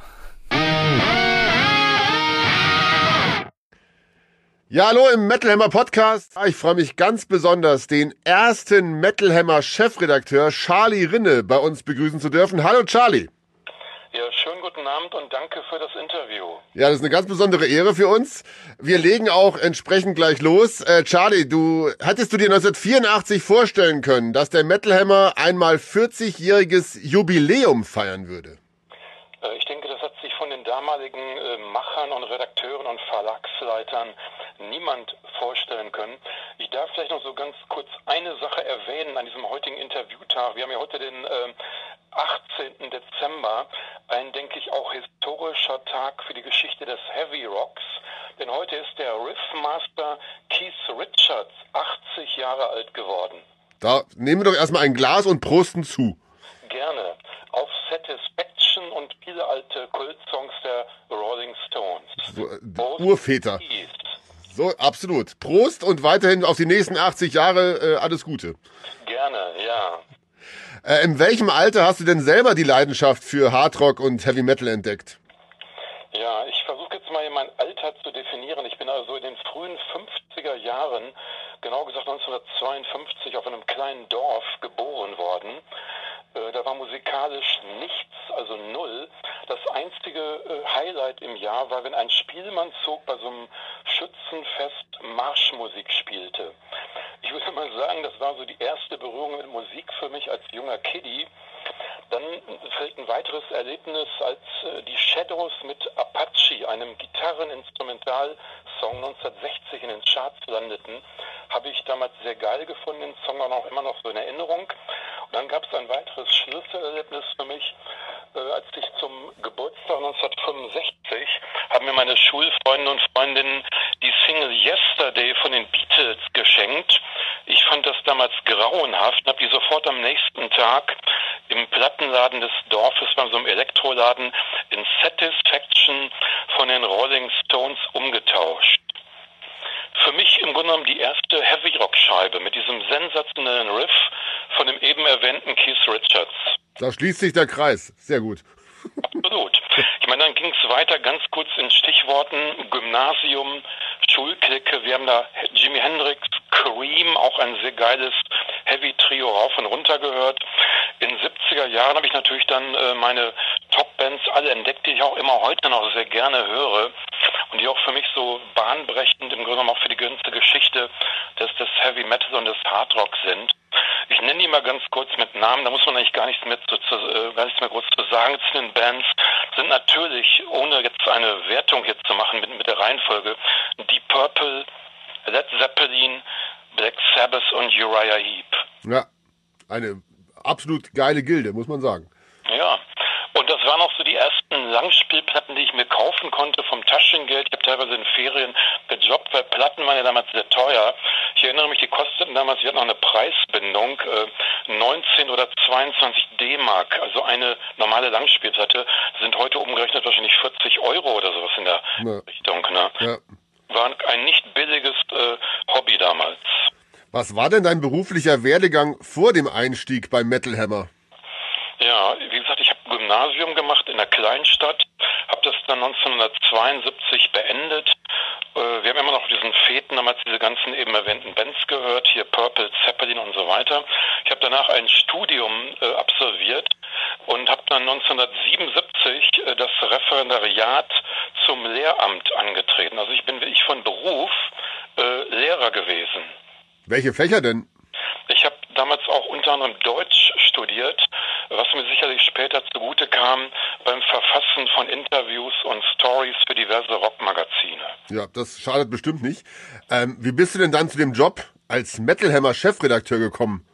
Speaker 4: Ja, hallo im Metal Hammer Podcast. Ich freue mich ganz besonders, den ersten Metal Hammer Chefredakteur Charlie Rinne bei uns begrüßen zu dürfen. Hallo Charlie.
Speaker 5: Ja, schönen guten Abend und danke für das Interview.
Speaker 4: Ja, das ist eine ganz besondere Ehre für uns. Wir legen auch entsprechend gleich los. Äh, Charlie, du hattest du dir neunzehnhundertvierundachtzig vorstellen können, dass der Metal Hammer einmal vierzigjähriges Jubiläum feiern würde?
Speaker 5: Ich denke, das hat sich von den damaligen äh, Machern und Redakteuren und Verlagsleitern niemand vorstellen können. Ich darf vielleicht noch so ganz kurz eine Sache erwähnen an diesem heutigen Interviewtag. Wir haben ja heute den äh, achtzehnten Dezember, ein, denke ich, auch historischer Tag für die Geschichte des Heavy Rocks. Denn heute ist der Riffmaster Keith Richards achtzig Jahre alt geworden.
Speaker 4: Da nehmen wir doch erstmal ein Glas und prosten zu.
Speaker 5: Gerne. Auf Satisfaction und viele alte Kultsongs der Rolling Stones.
Speaker 4: So, äh,
Speaker 5: Prost,
Speaker 4: Urväter.
Speaker 5: Keith.
Speaker 4: So, absolut. Prost und weiterhin auf die nächsten achtzig Jahre äh, alles Gute.
Speaker 5: Gerne, ja.
Speaker 4: Äh, in welchem Alter hast du denn selber die Leidenschaft für Hardrock und Heavy Metal entdeckt?
Speaker 5: Ja, ich versuche jetzt mal mein Alter zu definieren. Ich bin also in den frühen fünfziger Jahren, genau gesagt neunzehnhundertzweiundfünfzig, auf einem kleinen Dorf geboren worden. Da war musikalisch nichts, also null. Das einzige äh, Highlight im Jahr war, wenn ein Spielmannzug bei so einem Schützenfest Marschmusik spielte. Ich würde mal sagen, das war so die erste Berührung mit Musik für mich als junger Kiddie. Dann fällt ein weiteres Erlebnis, als äh, die Shadows mit Apache, einem Gitarreninstrumentalsong neunzehnhundertsechzig in den Charts landeten, habe ich damals sehr geil gefunden, den Song war auch immer noch so in Erinnerung. Und dann gab es ein weiteres Schlüsselerlebnis für mich, äh, als ich zum Geburtstag neunzehnhundertfünfundsechzig haben mir meine Schulfreunde und Freundinnen die Single Yesterday von den Beatles geschenkt. Ich fand das damals grauenhaft und habe die sofort am nächsten Tag im Plattenladen des Dorfes bei so einem Elektroladen in Satisfaction von den Rolling Stones umgetauscht. Für mich im Grunde genommen die erste Heavy-Rock-Scheibe mit diesem sensationellen Riff von dem eben erwähnten Keith Richards.
Speaker 4: Da schließt sich der Kreis. Sehr gut.
Speaker 5: Absolut. Ich meine, dann ging es weiter, ganz kurz in Stichworten, Gymnasium, Schulklicke, wir haben da Jimi Hendrix, Cream, auch ein sehr geiles Heavy-Trio rauf und runter gehört. In den siebziger Jahren habe ich natürlich dann äh, meine Top-Bands alle entdeckt, die ich auch immer heute noch sehr gerne höre und die auch für mich so bahnbrechend im Grunde genommen auch für die ganze Geschichte des, des Heavy Metal und des Hard Rock sind. Ich nenne die mal ganz kurz mit Namen, da muss man eigentlich gar nichts mehr, zu, zu, äh, gar nichts mehr groß zu sagen zu den Bands. Sind natürlich, ohne jetzt eine Wertung hier zu machen mit, mit der Reihenfolge, Deep Purple, Led Zeppelin, Black Sabbath und Uriah Heep.
Speaker 4: Ja, eine absolut geile Gilde, muss man sagen.
Speaker 5: Ja, und das waren auch so die ersten Langspielplatten, die ich mir kaufen konnte vom Taschengeld. Ich habe teilweise in Ferien gejobbt, weil Platten waren ja damals sehr teuer. Ich erinnere mich, die kosteten damals, wir hatten noch eine Preisbindung, äh, neunzehn oder zweiundzwanzig D-Mark, also eine normale Langspielplatte, sind heute umgerechnet wahrscheinlich vierzig Euro oder sowas in der ja. Richtung. Ne? Ja. War ein nicht billiges äh, Hobby damals.
Speaker 4: Was war denn dein beruflicher Werdegang vor dem Einstieg beim Metal Hammer?
Speaker 5: Ja, wie gesagt, ich habe Gymnasium gemacht in einer Kleinstadt, habe das dann neunzehnhundertzweiundsiebzig beendet. Äh, wir haben immer noch diesen Feten damals diese ganzen eben erwähnten Bands gehört, hier Purple, Zeppelin und so weiter. Ich habe danach ein Studium äh, absolviert und habe dann neunzehnhundertsiebenundsiebzig äh, das Referendariat zum Lehramt angetreten. Also ich bin wirklich von Beruf äh, Lehrer gewesen.
Speaker 4: Welche Fächer denn?
Speaker 5: Ich habe damals auch unter anderem Deutsch studiert, was mir sicherlich später zugute kam beim Verfassen von Interviews und Stories für diverse Rockmagazine.
Speaker 4: Ja, das schadet bestimmt nicht. Ähm, wie bist du denn dann zu dem Job als Metal Hammer Chefredakteur gekommen?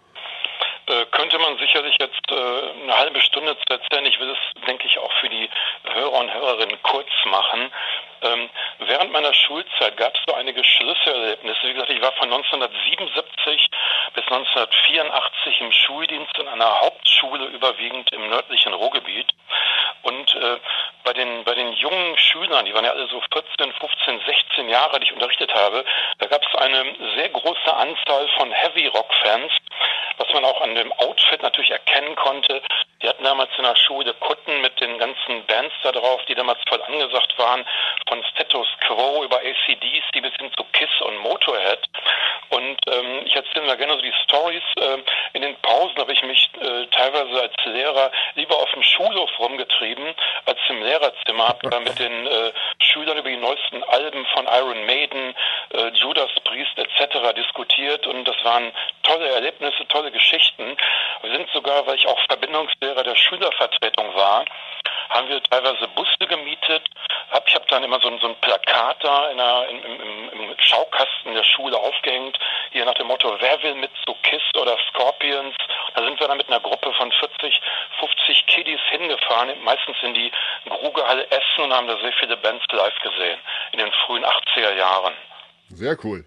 Speaker 5: Äh, könnte man sicherlich jetzt äh, eine halbe Stunde zu erzählen. Ich will es, denke ich, auch für die Hörer und Hörerinnen kurz machen. Ähm, während meiner Schulzeit gab es so einige Schlüsselerlebnisse. Wie gesagt, ich war von neunzehnhundertsiebenundsiebzig bis neunzehnhundertvierundachtzig im Schuldienst in einer Hauptschule, überwiegend im nördlichen Ruhrgebiet. Und äh, bei den bei den jungen Schülern, die waren ja alle so vierzehn, fünfzehn, sechzehn Jahre, die ich unterrichtet habe, da gab es eine sehr große Anzahl von Heavy-Rock-Fans, was man auch an dem Outfit natürlich erkennen konnte. Die hatten damals in der Schule Kutten mit den ganzen Bands da drauf, die damals voll angesagt waren, von Status Quo über A C D C bis hin zu Kiss und Motorhead. Und ähm, ich erzähle mir gerne so die Stories. Äh, in den Pausen habe ich mich äh, teilweise als Lehrer lieber auf dem Schulhof rumgetrieben, als im Lehrerzimmer. Habe da mit den äh, Schülern über die neuesten Alben von Iron Maiden, äh, Judas Priest et cetera diskutiert. Und das waren tolle Erlebnisse, tolle Geschichten. Wir sind sogar, weil ich auch Verbindungslehrer der Schülervertretung war, haben wir teilweise Busse gemietet. Hab, ich habe dann immer so ein, so ein Plakat da in einer, im, im, im Schaukasten der Schule aufgehängt, hier nach dem Motto, wer will mit zu Kiss oder Scorpions? Da sind wir dann mit einer Gruppe von vierzig, fünfzig Kiddies hingefahren, meistens in die Grugehalle Essen und haben da sehr viele Bands live gesehen, in den frühen achtziger Jahren.
Speaker 4: Sehr cool.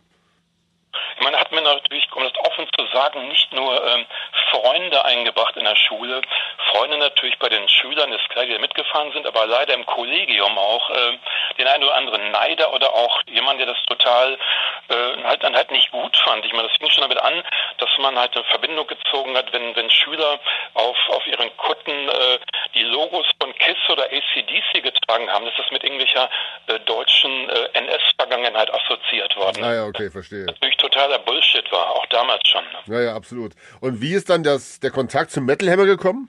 Speaker 5: Ich meine, hat mir natürlich, um das offen zu sagen, nicht nur ähm, Freunde eingebracht in der Schule, Freunde natürlich bei den Schülern, ist klar, die da mitgefahren sind, aber leider im Kollegium auch äh, den einen oder anderen Neider oder auch jemand, der das total äh, halt dann halt nicht gut fand. Ich meine, das fing schon damit an, dass man halt eine Verbindung gezogen hat, wenn wenn Schüler auf auf ihren Kutten äh, die Logos von Kiss oder A C D C getragen haben, dass das mit irgendwelcher äh, deutschen äh, N S-Vergangenheit assoziiert worden.
Speaker 4: Ah ja, okay, verstehe.
Speaker 5: Natürlich totaler Bullshit war, auch damals schon.
Speaker 4: Ja, ja, absolut. Und wie ist dann das, der Kontakt zum Metal Hammer gekommen?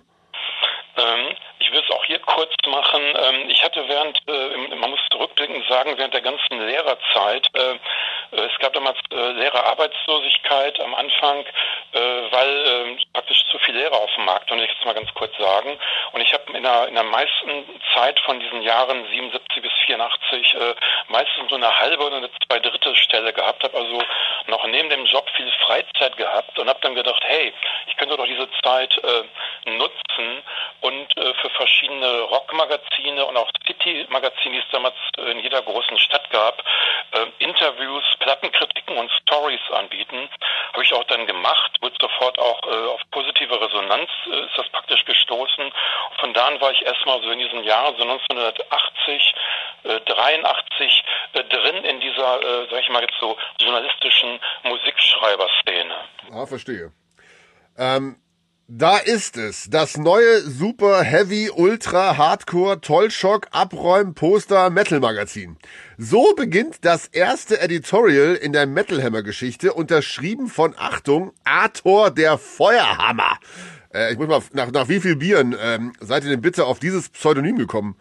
Speaker 5: Ähm, ich will es auch hier kurz machen. Ähm, ich hatte während, äh, man muss zurückblickend sagen, während der ganzen Lehrerzeit äh, Äh, es gab damals äh, leere Arbeitslosigkeit am Anfang, äh, weil äh, praktisch zu viele Lehrer auf dem Markt waren, will ich jetzt mal ganz kurz sagen. Und ich habe in der, in der meisten Zeit von diesen Jahren siebenundsiebzig bis vierundachtzig äh, meistens so eine halbe oder eine Zweidrittelstelle gehabt, habe also noch neben dem Job viel Freizeit gehabt und habe dann gedacht, hey, ich könnte doch diese Zeit äh, nutzen und äh, für verschiedene Rockmagazine und auch City-Magazine, die es damals in jeder großen Stadt gab, äh, Interviews, Plattenkritiken und Stories anbieten. Habe ich auch dann gemacht, wurde sofort auch äh, auf positive Resonanz, äh, ist das praktisch gestoßen. Und von da an war ich erstmal so in diesen Jahren, so neunzehnhundertachtzig, äh, dreiundachtzig äh, drin in dieser, äh, sag ich mal jetzt so, journalistischen Musikschreiberszene.
Speaker 4: Ah, verstehe. Ähm, da ist es, das neue Super Heavy Ultra Hardcore Tollschock Abräum Poster Metal Magazin. So beginnt das erste Editorial in der Metal Hammer Geschichte, unterschrieben von, Achtung, Arthur der Feuerhammer. Äh, ich muss mal, nach, nach wie viel Bieren ähm, seid ihr denn bitte auf dieses Pseudonym gekommen?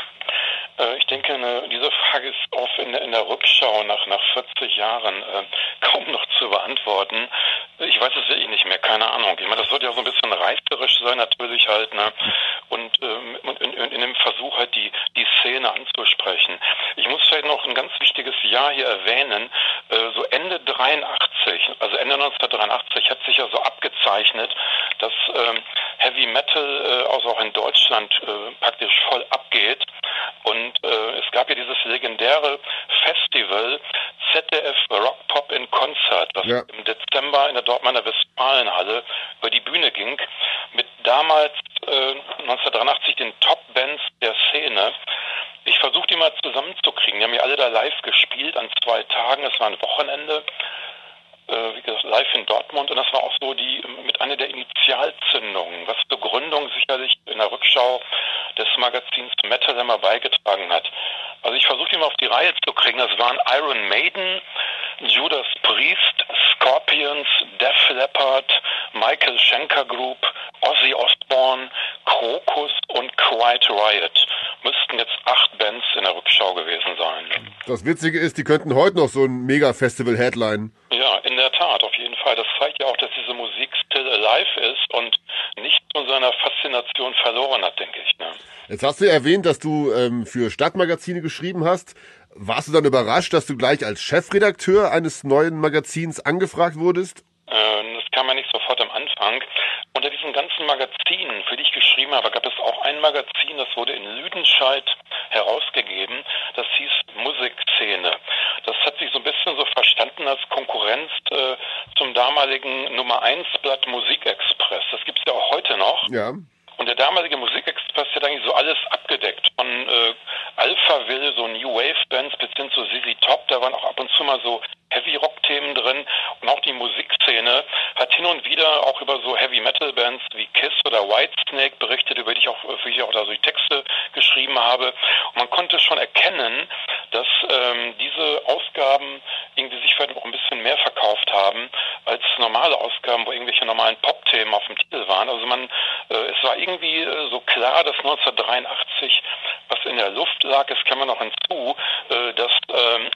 Speaker 5: Äh, ich denke, ne, diese Frage ist auch in, in der Rückschau nach, nach vierzig Jahren äh, kaum noch zu beantworten. Ich weiß es wirklich nicht mehr, keine Ahnung. Ich meine, das wird ja so ein bisschen reißerisch sein natürlich halt, ne? Und ähm, in, in, in dem Versuch halt die, die Szene anzusprechen. Ich muss vielleicht noch ein ganz wichtiges Jahr hier erwähnen. Äh, so Ende dreiundachtzig, also Ende neunzehnhundertdreiundachtzig hat sich ja so abgezeichnet, dass ähm, Heavy Metal äh, also auch in Deutschland äh, praktisch voll abgeht. Und äh, es gab ja dieses legendäre Festival Z D F Rock Pop in Konzert, das ja im Dezember in der Dortmunder Westfalenhalle über die Bühne ging, mit damals äh, neunzehnhundertdreiundachtzig den Top-Bands der Szene. Ich versuche die mal zusammenzukriegen. Die haben ja alle da live gespielt an zwei Tagen. Es war ein Wochenende, äh, wie gesagt, live in Dortmund. Und das war auch so die mit einer der Initialzündungen, was zur Gründung sicherlich in der Rückschau des Magazins Metal Hammer beigetragen hat. Also ich versuche die mal auf die Reihe zu kriegen. Das waren Iron Maiden, Judas Priest, Scorpions, Def Leppard, Michael Schenker Group, Ozzy Osbourne, Krokus und Quiet Riot. Müssten jetzt acht Bands in der Rückschau gewesen sein.
Speaker 4: Das Witzige ist, die könnten heute noch so ein Mega-Festival headline.
Speaker 5: Ja, in der Tat, auf jeden Fall. Das zeigt ja auch, dass diese Musik still alive ist und nicht von seiner Faszination verloren hat, denke ich. Ne?
Speaker 4: Jetzt hast du erwähnt, dass du ähm, für Stadtmagazine geschrieben hast. Warst du dann überrascht, dass du gleich als Chefredakteur eines neuen Magazins angefragt wurdest?
Speaker 5: Das kam ja nicht sofort am Anfang. Unter diesen ganzen Magazinen, für die ich geschrieben habe, gab es auch ein Magazin, das wurde in Lüdenscheid herausgegeben. Das hieß Musikszene. Das hat sich so ein bisschen so verstanden als Konkurrenz äh, zum damaligen Nummer eins Blatt Musikexpress. Das gibt es ja auch heute noch.
Speaker 4: Ja.
Speaker 5: Und der damalige Musikexpress hat eigentlich so alles abgedeckt. Von äh, Alphaville, so New Wave Bands, bis hin zu Z Z Top. Da waren auch ab und zu mal so Heavy-Rock-Themen drin. Und auch die Musikszene hat hin und wieder auch über so Heavy-Metal-Bands wie Kiss oder Whitesnake berichtet, über die ich auch, für die ich auch da so die Texte geschrieben habe. Und man konnte schon erkennen, dass ähm, diese Ausgaben irgendwie sich vielleicht auch ein bisschen mehr verkauft haben als normale Ausgaben, wo irgendwelche normalen Pop-Themen auf dem Titel waren. Also man, äh, es war irgendwie äh, so klar, dass neunzehnhundertdreiundachtzig was in der Luft lag. Es kam ja noch hinzu, äh, dass ähm,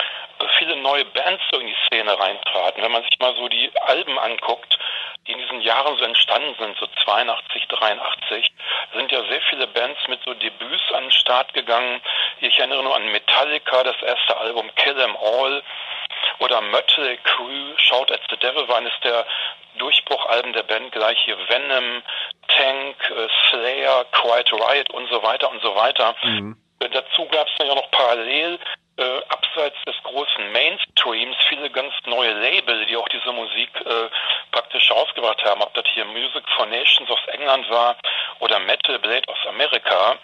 Speaker 5: viele neue Bands so in die Szene reintraten. Wenn man sich mal so die Alben anguckt, die in diesen Jahren so entstanden sind, so zweiundachtzig, dreiundachtzig, sind ja sehr viele Bands mit so Debüts an den Start gegangen. Ich erinnere nur an Metallica, das erste Album Kill 'Em All, oder Mötley Crüe, Shout at the Devil war eines der Durchbruchalben der Band, gleich hier Venom, Tank, äh, Slayer, Quiet Riot und so weiter und so weiter. Mhm. Äh, dazu gab es dann ja noch parallel Äh, abseits des großen Mainstreams viele ganz neue Label, die auch diese Musik äh, praktisch rausgebracht haben, ob das hier Music for Nations aus England war oder Metal Blade aus Amerika.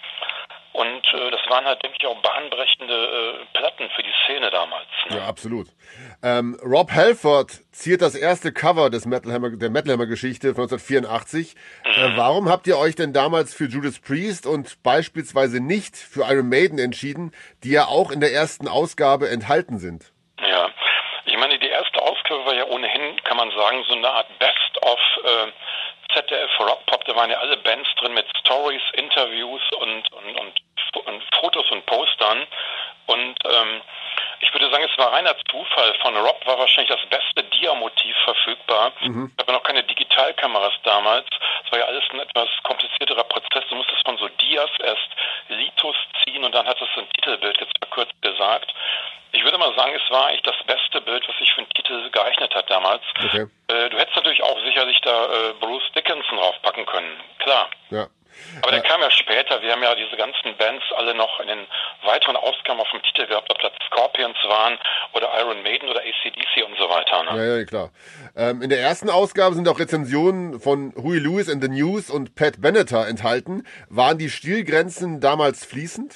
Speaker 5: Und äh, das waren halt, denke ich, auch bahnbrechende äh, Platten für die Szene damals. Ne?
Speaker 4: Ja, absolut. Ähm, Rob Halford ziert das erste Cover des Metal Hammer, der Metal Hammer Geschichte von neunzehnhundertvierundachtzig. Mhm. Äh, warum habt ihr euch denn damals für Judas Priest und beispielsweise nicht für Iron Maiden entschieden, die ja auch in der ersten Ausgabe enthalten sind?
Speaker 5: Ja, ich meine, die erste Ausgabe war ja ohnehin, kann man sagen, so eine Art Best-of äh, Z D F Rock Pop. Da waren ja alle Bands drin mit Stories, Interviews und, und, und, und Fotos und Postern. Und ähm, ich würde sagen, es war reiner Zufall. Von Rob war wahrscheinlich das beste Dia-Motiv verfügbar. Mhm. Ich habe noch keine Digitalkameras damals. Es war ja alles ein etwas komplizierterer Prozess. Du musstest von so Dias erst Litos ziehen und dann hattest du ein Titelbild, jetzt verkürzt gesagt. Ich würde mal sagen, es war eigentlich das beste Bild, was sich für einen Titel geeignet hat damals. Okay. Äh, du hättest natürlich auch sicherlich da äh, Bruce Dickinson draufpacken können, klar. Ja. Aber der äh, kam ja später. Wir haben ja diese ganzen Bands alle noch in den weiteren Ausgaben auf dem Titel gehabt, ob das Scorpions waren oder Iron Maiden oder A C D C und so weiter. Ne?
Speaker 4: Ja, ja, klar. Ähm, in der ersten Ausgabe sind auch Rezensionen von Huey Lewis and the News und Pat Benatar enthalten. Waren die Stilgrenzen damals fließend?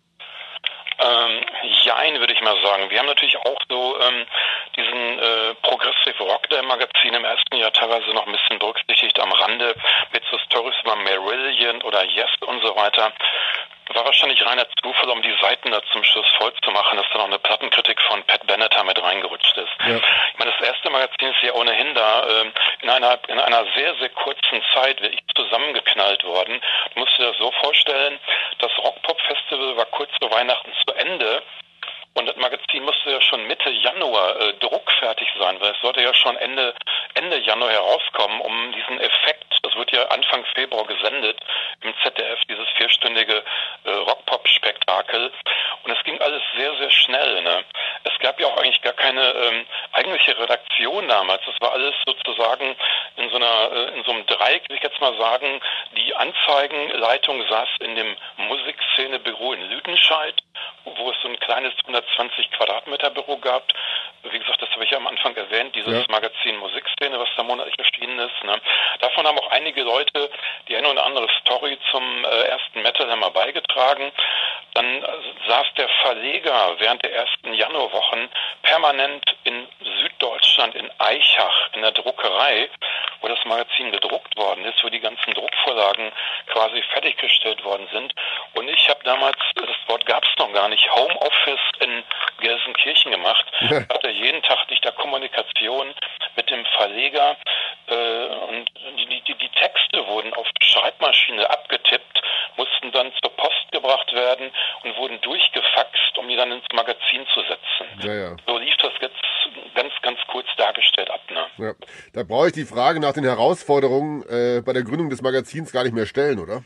Speaker 5: Ähm, jein, würde ich mal sagen. Wir haben natürlich auch so ähm, diesen äh, Progressive Rock der Magazin im ersten Jahr teilweise noch ein bisschen berücksichtigt am Rande mit so Stories über Marillion oder Yes und so weiter. War wahrscheinlich reiner Zufall, um die Seiten da zum Schluss voll zu machen, dass da noch eine Plattenkritik von Pat Benatar mit reingerutscht ist. Ja. Ich meine, das erste Magazin ist ja ohnehin da äh, in einer in einer sehr, sehr kurzen Zeit wirklich zusammengeknallt worden. Du musst dir das so vorstellen, das Rock-Pop-Festival war kurz vor Weihnachten zu Ende. Und das Magazin musste ja schon Mitte Januar äh, druckfertig sein, weil es sollte ja schon Ende, Ende Januar herauskommen, um diesen Effekt, das wird ja Anfang Februar gesendet im Z D F, dieses vierstündige äh, Rock-Pop-Spektakel. Und es ging alles sehr, sehr schnell. Ne? Es gab ja auch eigentlich gar keine ähm, eigentliche Redaktion damals. Das war alles sozusagen in so einer, äh, in so einem Dreieck, will ich jetzt mal sagen. Die Anzeigenleitung saß in dem Musikszenebüro in Lüdenscheid, wo es so ein kleines hundertzwanzig Quadratmeter Büro gab. Wie gesagt, das habe ich ja am Anfang erwähnt, dieses ja. Magazin Musikszene, was da monatlich erschienen ist. Ne? Davon haben auch einige Leute die eine oder andere Story zum äh, ersten Metal Hammer beigetragen. Dann äh, saß der Verleger während der ersten Januarwochen permanent in Süddeutschland, in Aichach, in der Druckerei, wo das Magazin gedruckt worden ist, wo die ganzen Druckvorlagen quasi fertiggestellt worden sind. Und ich habe damals, das Wort gab es noch gar nicht, Homeoffice in Gelsenkirchen gemacht. Ja. Ich hatte jeden Tag dich da Kommunikation mit dem Verleger äh, und die, die, die Texte wurden auf Schreibmaschine abgetippt, mussten dann zur Post gebracht werden und wurden durchgefaxt, um die dann ins Magazin zu setzen. Ja, ja. So lief das jetzt ganz, ganz kurz dargestellt ab. Ne?
Speaker 4: Ja. Da brauche ich die Frage nach den Herausforderungen äh, bei der Gründung des Magazins gar nicht mehr stellen, oder?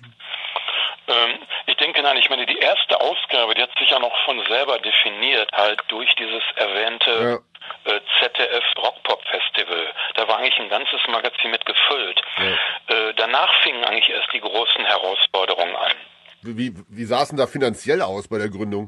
Speaker 5: Ähm, ich denke, nein, ich meine, die erste Ausgabe, die hat sich ja noch von selber definiert, halt durch dieses erwähnte ja. äh, Z D F Rock-Pop-Festival. Da war eigentlich ein ganzes Magazin mit gefüllt. Ja. Äh, danach fingen eigentlich erst die großen Herausforderungen an.
Speaker 4: Wie, wie sah es denn da finanziell aus bei der Gründung?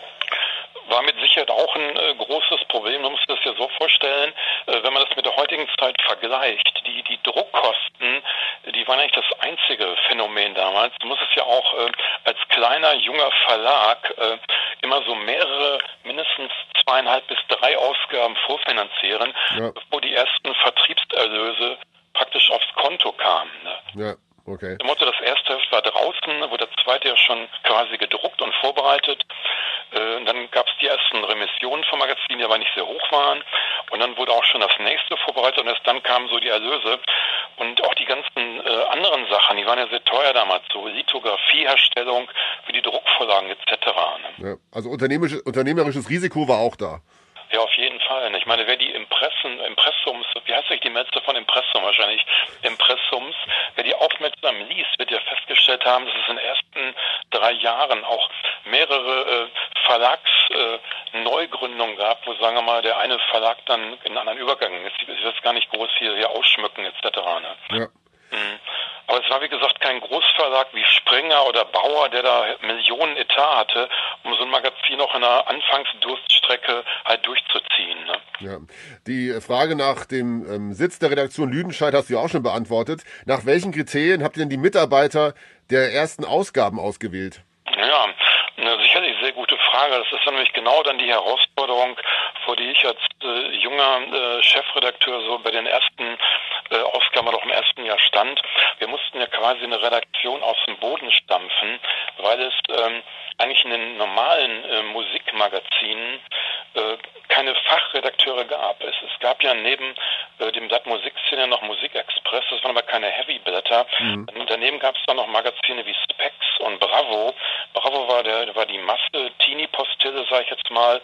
Speaker 5: War mit Sicherheit auch ein äh, großes Problem. Man muss sich das ja so vorstellen, äh, wenn man das mit der heutigen Zeit vergleicht. Die, die Druckkosten, die waren eigentlich das einzige Phänomen damals. Du musstest ja auch äh, als kleiner, junger Verlag äh, immer so mehrere, mindestens zweieinhalb bis drei Ausgaben vorfinanzieren, ja. bevor die ersten Vertriebserlöse praktisch aufs Konto kamen. Ne? Ja. Okay. Im Motto, das erste Heft war draußen, wurde das zweite ja schon quasi gedruckt und vorbereitet. Äh, dann gab es die ersten Remissionen vom Magazin, die aber nicht sehr hoch waren. Und dann wurde auch schon das nächste vorbereitet und erst dann kamen so die Erlöse. Und auch die ganzen äh, anderen Sachen, die waren ja sehr teuer damals, so Lithografieherstellung für die Druckvorlagen et cetera. Ne?
Speaker 4: Ja, also unternehmerisches, unternehmerisches Risiko war auch da.
Speaker 5: Ja, auf jeden Fall. Ich meine, wer die Impressen, Impressums, wie heißt eigentlich die Meldung von Impressum wahrscheinlich, Impressums, wer die aufmerksam liest, wird ja festgestellt haben, dass es in den ersten drei Jahren auch mehrere äh, Verlagsneugründungen äh, gab, wo, sagen wir mal, der eine Verlag dann in einen anderen Übergang ist. Ich will jetzt gar nicht groß hier, hier ausschmücken et cetera. Ne? Ja. Mhm. Aber es war, wie gesagt, kein Großverlag wie Springer oder Bauer, der da Millionen Etat hatte, um so ein Magazin auch in einer Anfangsdurststrecke halt durchzuziehen. Ne?
Speaker 4: Ja. Die Frage nach dem ähm, Sitz der Redaktion Lüdenscheid hast du ja auch schon beantwortet. Nach welchen Kriterien habt ihr denn die Mitarbeiter der ersten Ausgaben ausgewählt?
Speaker 5: Ja, eine sicherlich sehr gute Frage. Das ist nämlich genau dann die Herausforderung, vor die ich als äh, junger äh, Chefredakteur so bei den ersten äh, Ausgaben oder auch im ersten Jahr stand. Wir mussten ja quasi eine Redaktion aus dem Boden stampfen, weil es ähm, eigentlich in den normalen äh, Musikmagazinen äh, keine Fachredakteure gab. Es, es gab ja neben äh, dem Blatt Musikszene noch Musikexpress, das waren aber keine Heavy-Blätter. Mhm. Daneben gab es dann noch Magazine wie Specs und Bravo. Bravo war der war die Masse, Teenie-Postille, sag ich jetzt mal.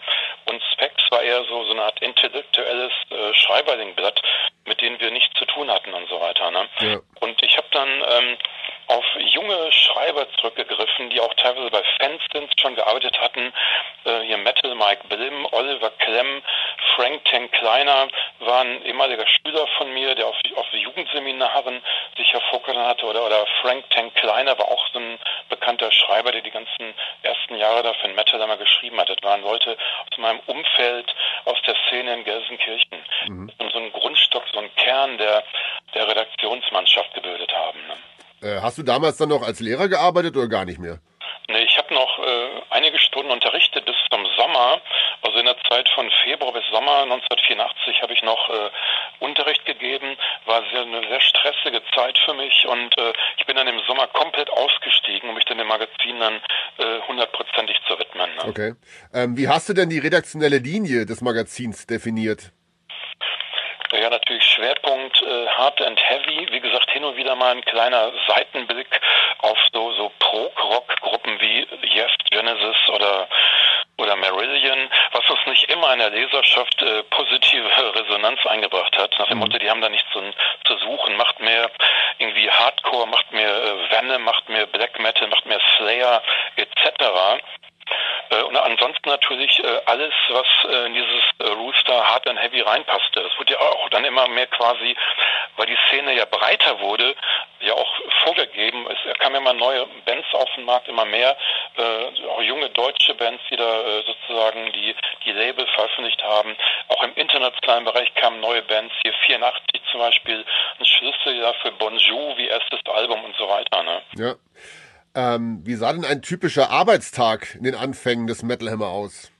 Speaker 5: Und Specs war eher so, so eine Art intellektuelles äh, Schreiberlingblatt, mit denen wir nichts zu tun hatten und so weiter. Ne?
Speaker 4: Ja.
Speaker 5: Und ich habe dann ähm, auf junge Schreiber zurückgegriffen, die auch teilweise bei Fanstins schon gearbeitet hatten. Äh, hier Metal Mike Blim, Oliver Klemm, Frank Tank Kleiner war ein ehemaliger Schüler von mir, der auf, auf Jugendseminaren sich hervorgetan hatte. Oder, oder Frank Tank Kleiner war auch so ein bekannter Schreiber, der die ganzen ersten Jahre da für den Metal Hammer geschrieben hat. Das waren Leute aus meinem Umfeld, aus der Szene in Gelsenkirchen. Mhm. Und so ein Grundstock, so ein Kern der, der Redaktionsmannschaft gebildet haben. Ne?
Speaker 4: Äh, hast du damals dann noch als Lehrer gearbeitet oder gar nicht mehr?
Speaker 5: Nee, ich habe noch äh, einige Stunden unterrichtet bis zum Sommer. Also in der Zeit von Februar bis Sommer neunzehnhundertvierundachtzig habe ich noch äh, Unterricht gegeben. War sehr, eine sehr stressige Zeit für mich und äh, ich bin dann im Sommer komplett ausgestiegen, um mich dann dem Magazin dann äh, hundertprozentig zu widmen. Ne?
Speaker 4: Okay. Ähm, wie hast du denn die redaktionelle Linie des Magazins definiert?
Speaker 5: Ja, natürlich Schwerpunkt äh, Hard and Heavy. Wie gesagt, hin und wieder mal ein kleiner Seitenblick auf so so Prog-Rock-Gruppen wie Yes, Genesis oder oder Marillion, was uns nicht immer in der Leserschaft äh, positive Resonanz eingebracht hat. Nach dem Motto, die haben da nichts zu, zu suchen, macht mehr irgendwie Hardcore, macht mehr äh, Venom, macht mehr Black Metal, macht mehr Slayer et cetera. Und ansonsten natürlich äh, alles, was äh, in dieses äh, Rooster Hard and Heavy reinpasste. Das wurde ja auch dann immer mehr quasi, weil die Szene ja breiter wurde, ja auch vorgegeben. Es kamen immer neue Bands auf den Markt, immer mehr, äh, auch junge deutsche Bands, die da äh, sozusagen die, die Label veröffentlicht haben. Auch im internationalen Bereich kamen neue Bands, hier vierundachtzig zum Beispiel, ein Schlüsseljahr für Bon Jovi, erstes Album und so weiter. Ne?
Speaker 4: Ja. Ähm, wie sah denn ein typischer Arbeitstag in den Anfängen des Metal Hammer aus?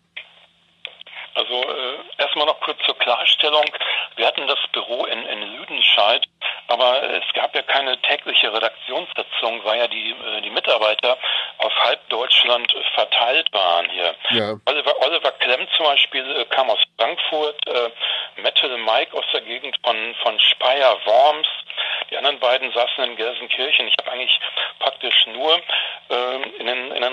Speaker 5: Also äh, erstmal noch kurz zur Klarstellung. Wir hatten das Büro in, in Lüdenscheid, aber es gab ja keine tägliche Redaktionssitzung, weil ja die, äh, die Mitarbeiter auf halb Deutschland verteilt waren hier.
Speaker 4: Ja.
Speaker 5: Oliver, Oliver Klemm zum Beispiel äh, kam aus Frankfurt, äh, Metal Mike aus der Gegend von, von Speyer-Worms. Die anderen beiden saßen in Gelsenkirchen. Ich habe eigentlich praktisch nur ähm, in den, in den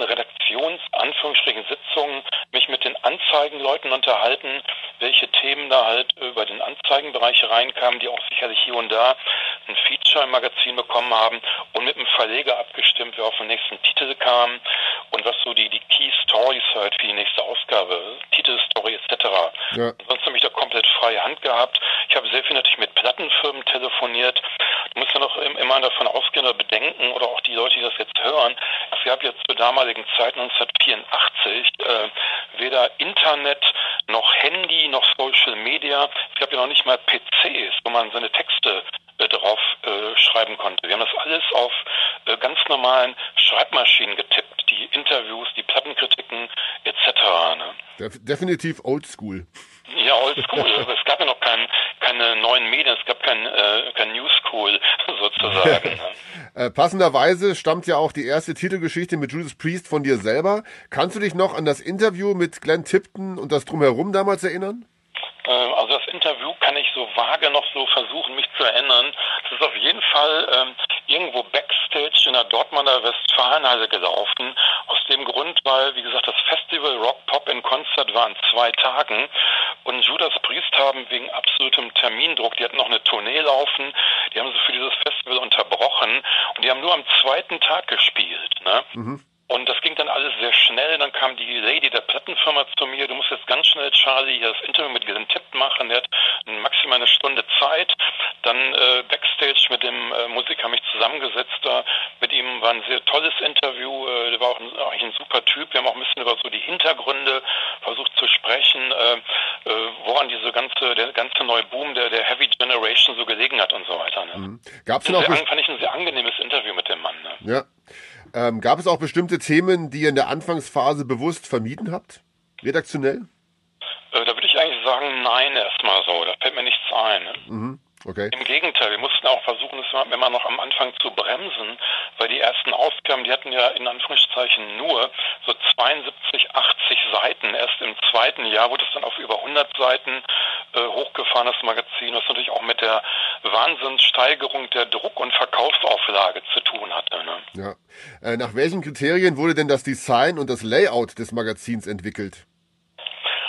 Speaker 5: Redaktions-Anführungsstrichen-Sitzungen mich mit den Anzeigenleuten unterhalten, welche Themen da halt über den Anzeigenbereich reinkamen, die auch sicherlich hier und da ein Feature im Magazin bekommen haben und mit dem Verleger abgestimmt, wer auf den nächsten Titel kam und was so die, die Key Stories halt für die nächste Ausgabe, Titelstory et cetera. Ja. Sonst habe ich da komplett freie Hand gehabt. Ich habe sehr viel natürlich mit Plattenfirmen telefoniert. Du musst ja noch immer davon ausgehen oder bedenken, oder auch die Leute, die das jetzt hören, es gab jetzt zur damaligen Zeit neunzehnhundertvierundachtzig äh, weder Internet noch Handy noch Social Media. Es gab ja noch nicht mal P Cs, wo man seine Texte äh, drauf äh, schreiben konnte. Wir haben das alles auf äh, ganz normalen Schreibmaschinen getippt, die Interviews, die Plattenkritiken et cetera. Ne?
Speaker 4: Def- definitiv oldschool.
Speaker 5: Ja, oldschool. Es gab ja noch kein, keine neuen Medien, es gab kein, äh, kein Newschool sozusagen. Ne?
Speaker 4: äh, passenderweise stammt ja auch die erste Titelgeschichte mit Judas Priest von dir selber. Kannst du dich noch an das Interview mit Glenn Tipton und das Drumherum damals erinnern?
Speaker 5: Also das Interview kann ich so vage noch so versuchen, mich zu erinnern. Es ist auf jeden Fall ähm, irgendwo Backstage in der Dortmunder Westfalenhalle gelaufen. Aus dem Grund, weil, wie gesagt, das Festival Rock Pop in Konzert war in zwei Tagen. Und Judas Priest haben wegen absolutem Termindruck, die hatten noch eine Tournee laufen, die haben sie für dieses Festival unterbrochen. Und die haben nur am zweiten Tag gespielt, ne? Mhm. Und das ging dann alles sehr schnell. Dann kam die Lady der Plattenfirma zu mir. Du musst jetzt ganz schnell, Charlie, hier das Interview mit Glenn Tipton machen. Der hat maximal eine Stunde Zeit. Dann äh, Backstage mit dem äh, Musiker mich zusammengesetzt. Da mit ihm war ein sehr tolles Interview. Äh, der war auch ein, eigentlich ein super Typ. Wir haben auch ein bisschen über so die Hintergründe versucht zu sprechen, äh, äh, woran diese ganze, der ganze neue Boom der, der Heavy Generation so gelegen hat und so weiter. Ne?
Speaker 4: Mhm. Gab's denn auch
Speaker 5: sehr, fand ich ein sehr angenehmes Interview mit dem Mann. Ne?
Speaker 4: Ja. Ähm, gab es auch bestimmte Themen, die ihr in der Anfangsphase bewusst vermieden habt? Redaktionell?
Speaker 5: Äh, da würde ich eigentlich sagen, nein, erstmal so. Da fällt mir nichts ein. Ne?
Speaker 4: Mhm. Okay.
Speaker 5: Im Gegenteil, wir mussten auch versuchen, das immer noch am Anfang zu bremsen, weil die ersten Ausgaben, die hatten ja in Anführungszeichen nur so zweiundsiebzig, achtzig Seiten. Erst im zweiten Jahr wurde es dann auf über hundert Seiten äh, hochgefahren, das Magazin, was natürlich auch mit der Wahnsinnssteigerung der Druck- und Verkaufsauflage zu tun hatte. Ne?
Speaker 4: Ja. Äh, nach welchen Kriterien wurde denn das Design und das Layout des Magazins entwickelt?
Speaker 5: Also wir hatten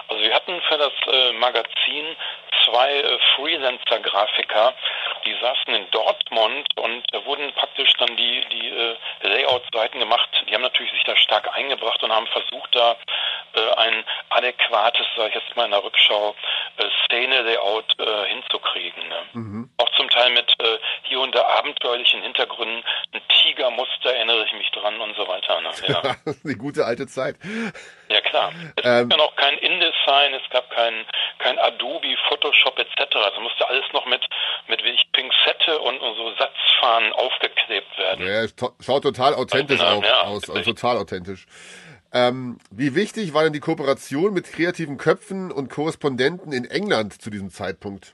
Speaker 5: hatten für das äh, Magazin zwei äh, Freelancer-Grafiker, die saßen in Dortmund und da wurden praktisch dann die, die äh, Layout-Seiten gemacht. Die haben natürlich sich da stark eingebracht und haben versucht, da äh, ein adäquates, sage ich jetzt mal in der Rückschau, äh, Szene-Layout äh, hinzukriegen. Ne? Mhm. Auch zum Teil mit äh, hier und da abenteuerlichen Hintergründen. Ein Tigermuster erinnere ich mich dran und so weiter. Ne? Ja.
Speaker 4: Die gute alte Zeit.
Speaker 5: Ja klar. Es
Speaker 4: Ähm,
Speaker 5: gab ja noch kein InDesign, es gab kein, kein Adobe, Photoshop et cetera. Also musste alles noch mit, mit wenig Pinzette und, und so Satzfahnen aufgeklebt werden.
Speaker 4: Ja, es to- schaut total authentisch
Speaker 5: Ja,
Speaker 4: auch
Speaker 5: ja,
Speaker 4: aus, also total authentisch. Ähm, wie wichtig war denn die Kooperation mit kreativen Köpfen und Korrespondenten in England zu diesem Zeitpunkt?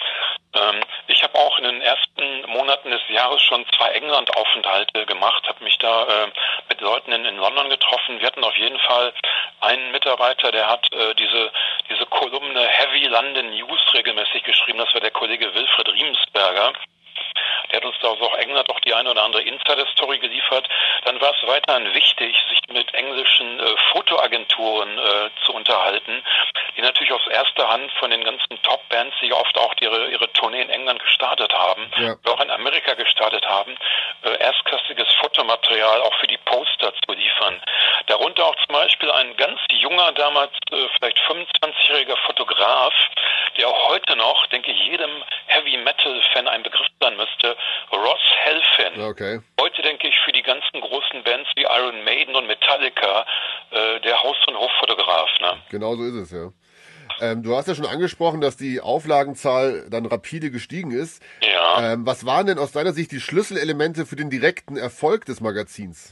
Speaker 5: Ähm, ich habe auch in den ersten Monaten des Jahres schon zwei England-Aufenthalte gemacht, habe mich da äh, mit Leuten in, in London getroffen. Wir hatten auf jeden Fall einen Mitarbeiter, der hat äh, diese diese Kolumne Heavy London News regelmäßig geschrieben. Das war der Kollege Wilfried Riemsberger. Der hat uns da aus England auch die eine oder andere Insider-Story geliefert. Dann war es weiterhin wichtig, sich mit englischen äh, Fotoagenturen äh, zu unterhalten, die natürlich aus erster Hand von den ganzen Top-Bands, die oft auch ihre, ihre Tournee in England gestartet haben,
Speaker 4: Ja.
Speaker 5: auch in Amerika gestartet haben, äh, erstklassiges Fotomaterial auch für die Poster zu liefern. Darunter auch zum Beispiel ein ganz junger, damals äh, vielleicht fünfundzwanzigjähriger Fotograf, der auch heute noch, denke ich, jedem Heavy-Metal-Fan ein Begriff sein müsste, Ross Helfin.
Speaker 4: Okay.
Speaker 5: Heute denke ich für die ganzen großen Bands wie Iron Maiden und Metallica äh, der Haus- und Hoffotograf. Ne?
Speaker 4: Genau so ist es, ja. Ähm, du hast ja schon angesprochen, dass die Auflagenzahl dann rapide gestiegen ist.
Speaker 5: Ja.
Speaker 4: Ähm, was waren denn aus deiner Sicht die Schlüsselelemente für den direkten Erfolg des Magazins?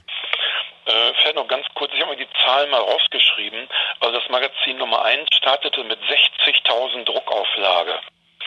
Speaker 5: Äh, vielleicht noch ganz kurz, ich habe mir die Zahlen mal rausgeschrieben. Also das Magazin Nummer eins startete mit sechzigtausend Druckauflage.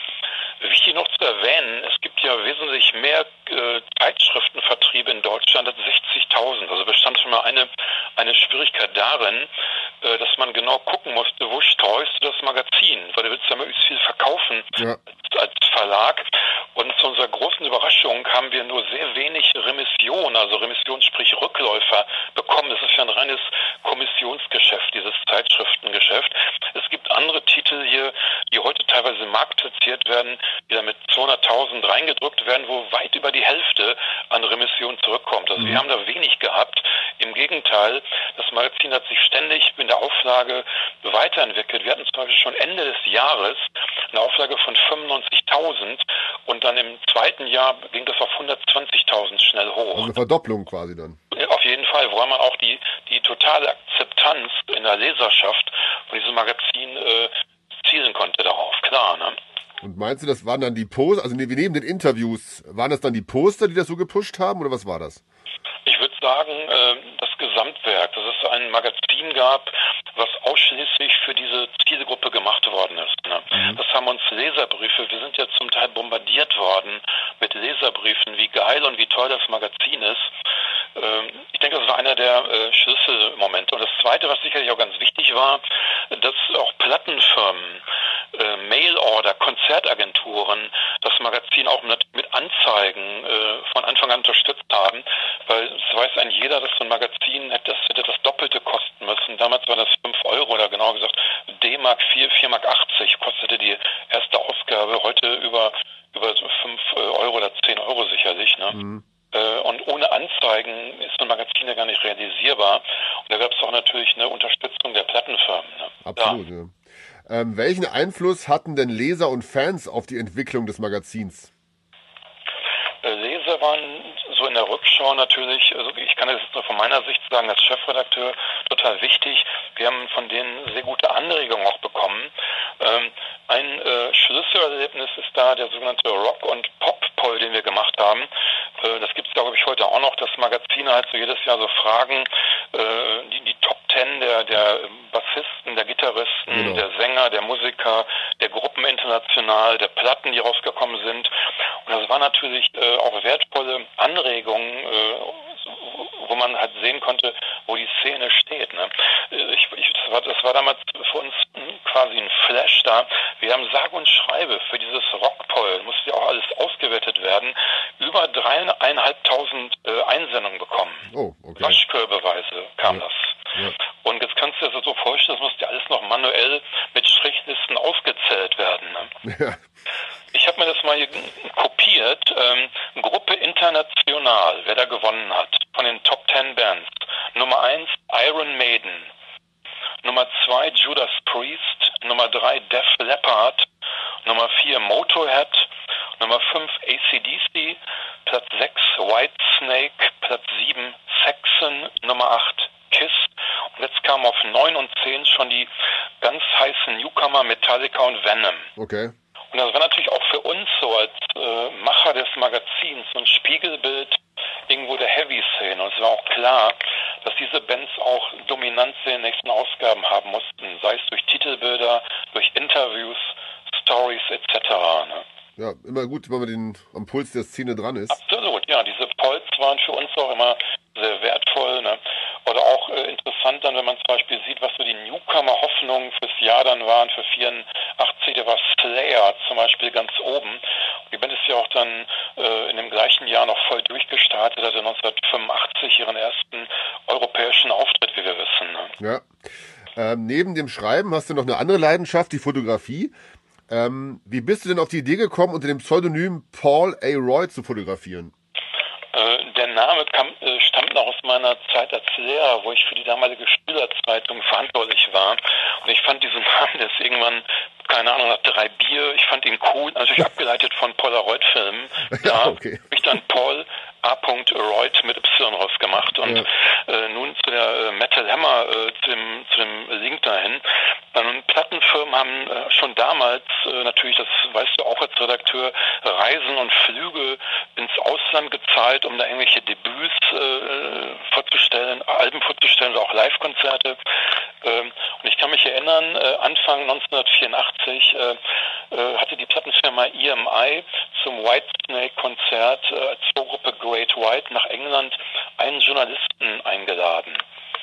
Speaker 5: Wichtig noch zu erwähnen, es gibt ja wesentlich mehr äh, Zeitschriftenvertriebe in Deutschland als sechzigtausend. Also bestand schon mal eine, eine Schwierigkeit darin, äh, dass man genau gucken musste, wo streust du das Magazin? Weil du willst ja möglichst viel verkaufen
Speaker 4: Ja.
Speaker 5: als, als Verlag. Und zu unserer großen Überraschung haben wir nur sehr wenig Remission, also Remission sprich Rückläufer, bekommen. Das ist ja ein reines Kommissionsgeschäft, dieses Zeitschriftengeschäft. Es gibt andere Titel hier, die heute teilweise marktplatziert werden, die dann mit zweihunderttausend reingedrückt werden, wo weit über die Hälfte an Remission zurückkommt. Also mhm. wir haben da wenig gehabt. Im Gegenteil, das Magazin hat sich ständig in der Auflage weiterentwickelt. Wir hatten zum Beispiel schon Ende des Jahres eine Auflage von fünfundneunzigtausend und dann im zweiten Jahr ging das auf hundertzwanzigtausend schnell hoch.
Speaker 4: Also eine Verdopplung quasi dann.
Speaker 5: Auf jeden Fall, woran man auch die, die totale Akzeptanz in der Leserschaft von diesem Magazin äh, zielen konnte darauf, klar, ne?
Speaker 4: Und meinst du, das waren dann die Poster, also neben den Interviews, waren das dann die Poster, die das so gepusht haben, oder was war das?
Speaker 5: Ich würde sagen, äh, das Gesamtwerk, dass es ein Magazin gab, was ausschließlich für diese Zielgruppe gemacht worden ist. Ne? Mhm. Das haben uns Leserbriefe, wir sind ja zum Teil bombardiert worden mit Leserbriefen, wie geil und wie toll das Magazin ist. Ähm, ich denke, das war einer der äh, Schlüsselmomente. Und das Zweite, was sicherlich auch ganz wichtig war, dass auch Plattenfirmen, äh, Mailorder, Konzertagenturen das Magazin auch mit, mit Anzeigen äh, von Anfang an unterstützt haben, weil es weiß ein jeder, dass so ein Magazin hätte das, hätte das Doppelte kosten müssen. Damals war das fünf Euro oder genauer gesagt D-Mark vier, vier Mark achtzig kostete die erste Ausgabe, heute über über fünf Euro oder zehn Euro sicherlich. Ne? Mhm. Und ohne Anzeigen ist so ein Magazin ja gar nicht realisierbar. Und da gab es auch natürlich eine Unterstützung der Plattenfirmen. Ne?
Speaker 4: Absolut, ja. ja. Ähm, welchen Einfluss hatten denn Leser und Fans auf die Entwicklung des Magazins?
Speaker 5: Leser waren so in der Rückschau natürlich, also ich kann das jetzt nur von meiner Sicht sagen, als Chefredakteur total wichtig. Wir haben von denen sehr gute Anregungen auch bekommen. Ähm, ein äh, Schlüsselerlebnis ist da der sogenannte Rock- und Pop-Poll, den wir gemacht haben. Äh, das gibt es, glaube ich, heute auch noch, dass Magazine halt so jedes Jahr so fragen, äh, die, die Top Ten der, der Bassisten, der Gitarristen, genau. der Sänger, der Musiker, der Gruppen international, der Platten, die rausgekommen sind. Und das war natürlich äh, auch wertvolle Anregungen, äh, wo man halt sehen konnte, wo die Szene steht. Ne? Ich, ich, das, war, das war damals für uns quasi ein Flash da. Wir haben sage und schreibe für dieses Rockpoll, musste ja auch alles ausgewertet werden, über dreieinhalbtausend äh, Einsendungen bekommen.
Speaker 4: Oh, okay.
Speaker 5: Waschkörbeweise kam
Speaker 4: ja.
Speaker 5: das.
Speaker 4: Ja.
Speaker 5: Und jetzt kannst du dir das so vorstellen, das muss ja alles noch manuell mit Strichlisten ausgezählt werden. Ne?
Speaker 4: Ja.
Speaker 5: Ich habe mir das mal hier kopiert. Ähm, Gruppe International, wer da gewonnen hat, von den Top Ten Bands. Nummer eins Iron Maiden. Nummer zwei Judas Priest. Nummer drei Def Leppard. Nummer vier Motorhead. Nummer fünf A C D C. Platz sechs Whitesnake. Platz sieben Saxon. Nummer acht Kiss. Und jetzt kamen auf neun und zehn schon die ganz heißen Newcomer Metallica und Venom.
Speaker 4: Okay.
Speaker 5: Und das war natürlich auch für uns so als äh, Macher des Magazins so ein Spiegelbild irgendwo der Heavy-Szene. Und es war auch klar, dass diese Bands auch Dominanz in den nächsten Ausgaben haben mussten, sei es durch Titelbilder, durch Interviews, Stories et cetera. Ne?
Speaker 4: Ja, immer gut, wenn man den, am Puls der Szene dran ist.
Speaker 5: Absolut, ja. Diese Polls waren für uns auch immer sehr wertvoll. Ne? Oder auch äh, interessant dann, wenn man zum Beispiel sieht, was so die Newcomer-Hoffnungen fürs Jahr dann waren. Für vierundachtzig, da war Slayer zum Beispiel ganz oben. Und die Band ist ja auch dann äh, in dem gleichen Jahr noch voll durchgestartet, hatte neunzehnhundertfünfundachtzig ihren ersten europäischen Auftritt, wie wir wissen. Ne?
Speaker 4: Ja. Ähm, neben dem Schreiben hast du noch eine andere Leidenschaft, die Fotografie. Ähm, wie bist du denn auf die Idee gekommen, unter dem Pseudonym Paul A. Roy zu fotografieren?
Speaker 5: Äh, der Name kam, äh, stammt noch aus meiner Zeit als Lehrer, wo ich für die damalige Schülerzeitung verantwortlich war. Und ich fand diesen Namen, der ist irgendwann, keine Ahnung, nach drei Bier, ich fand ihn cool, natürlich abgeleitet von Polaroid-Filmen.
Speaker 4: Ja,
Speaker 5: Da
Speaker 4: okay.
Speaker 5: habe ich dann Paul A. Royd mit Y rausgemacht. Und
Speaker 4: Ja.
Speaker 5: äh, nun zu der äh, Metal Hammer, äh, zu, dem, zu dem Link dahin. Ähm, Plattenfirmen haben äh, schon damals, äh, natürlich, das weißt du auch als Redakteur, Reisen und Flüge ins Ausland gezahlt, um da irgendwelche Debüts äh, vorzustellen, Alben vorzustellen oder auch Live-Konzerte. Ähm, und ich kann mich erinnern, äh, Anfang neunzehnhundertvierundachtzig äh, äh, hatte die Plattenfirma E M I zum Whitesnake-Konzert äh, als Vorgruppe Great White nach England einen Journalisten eingeladen.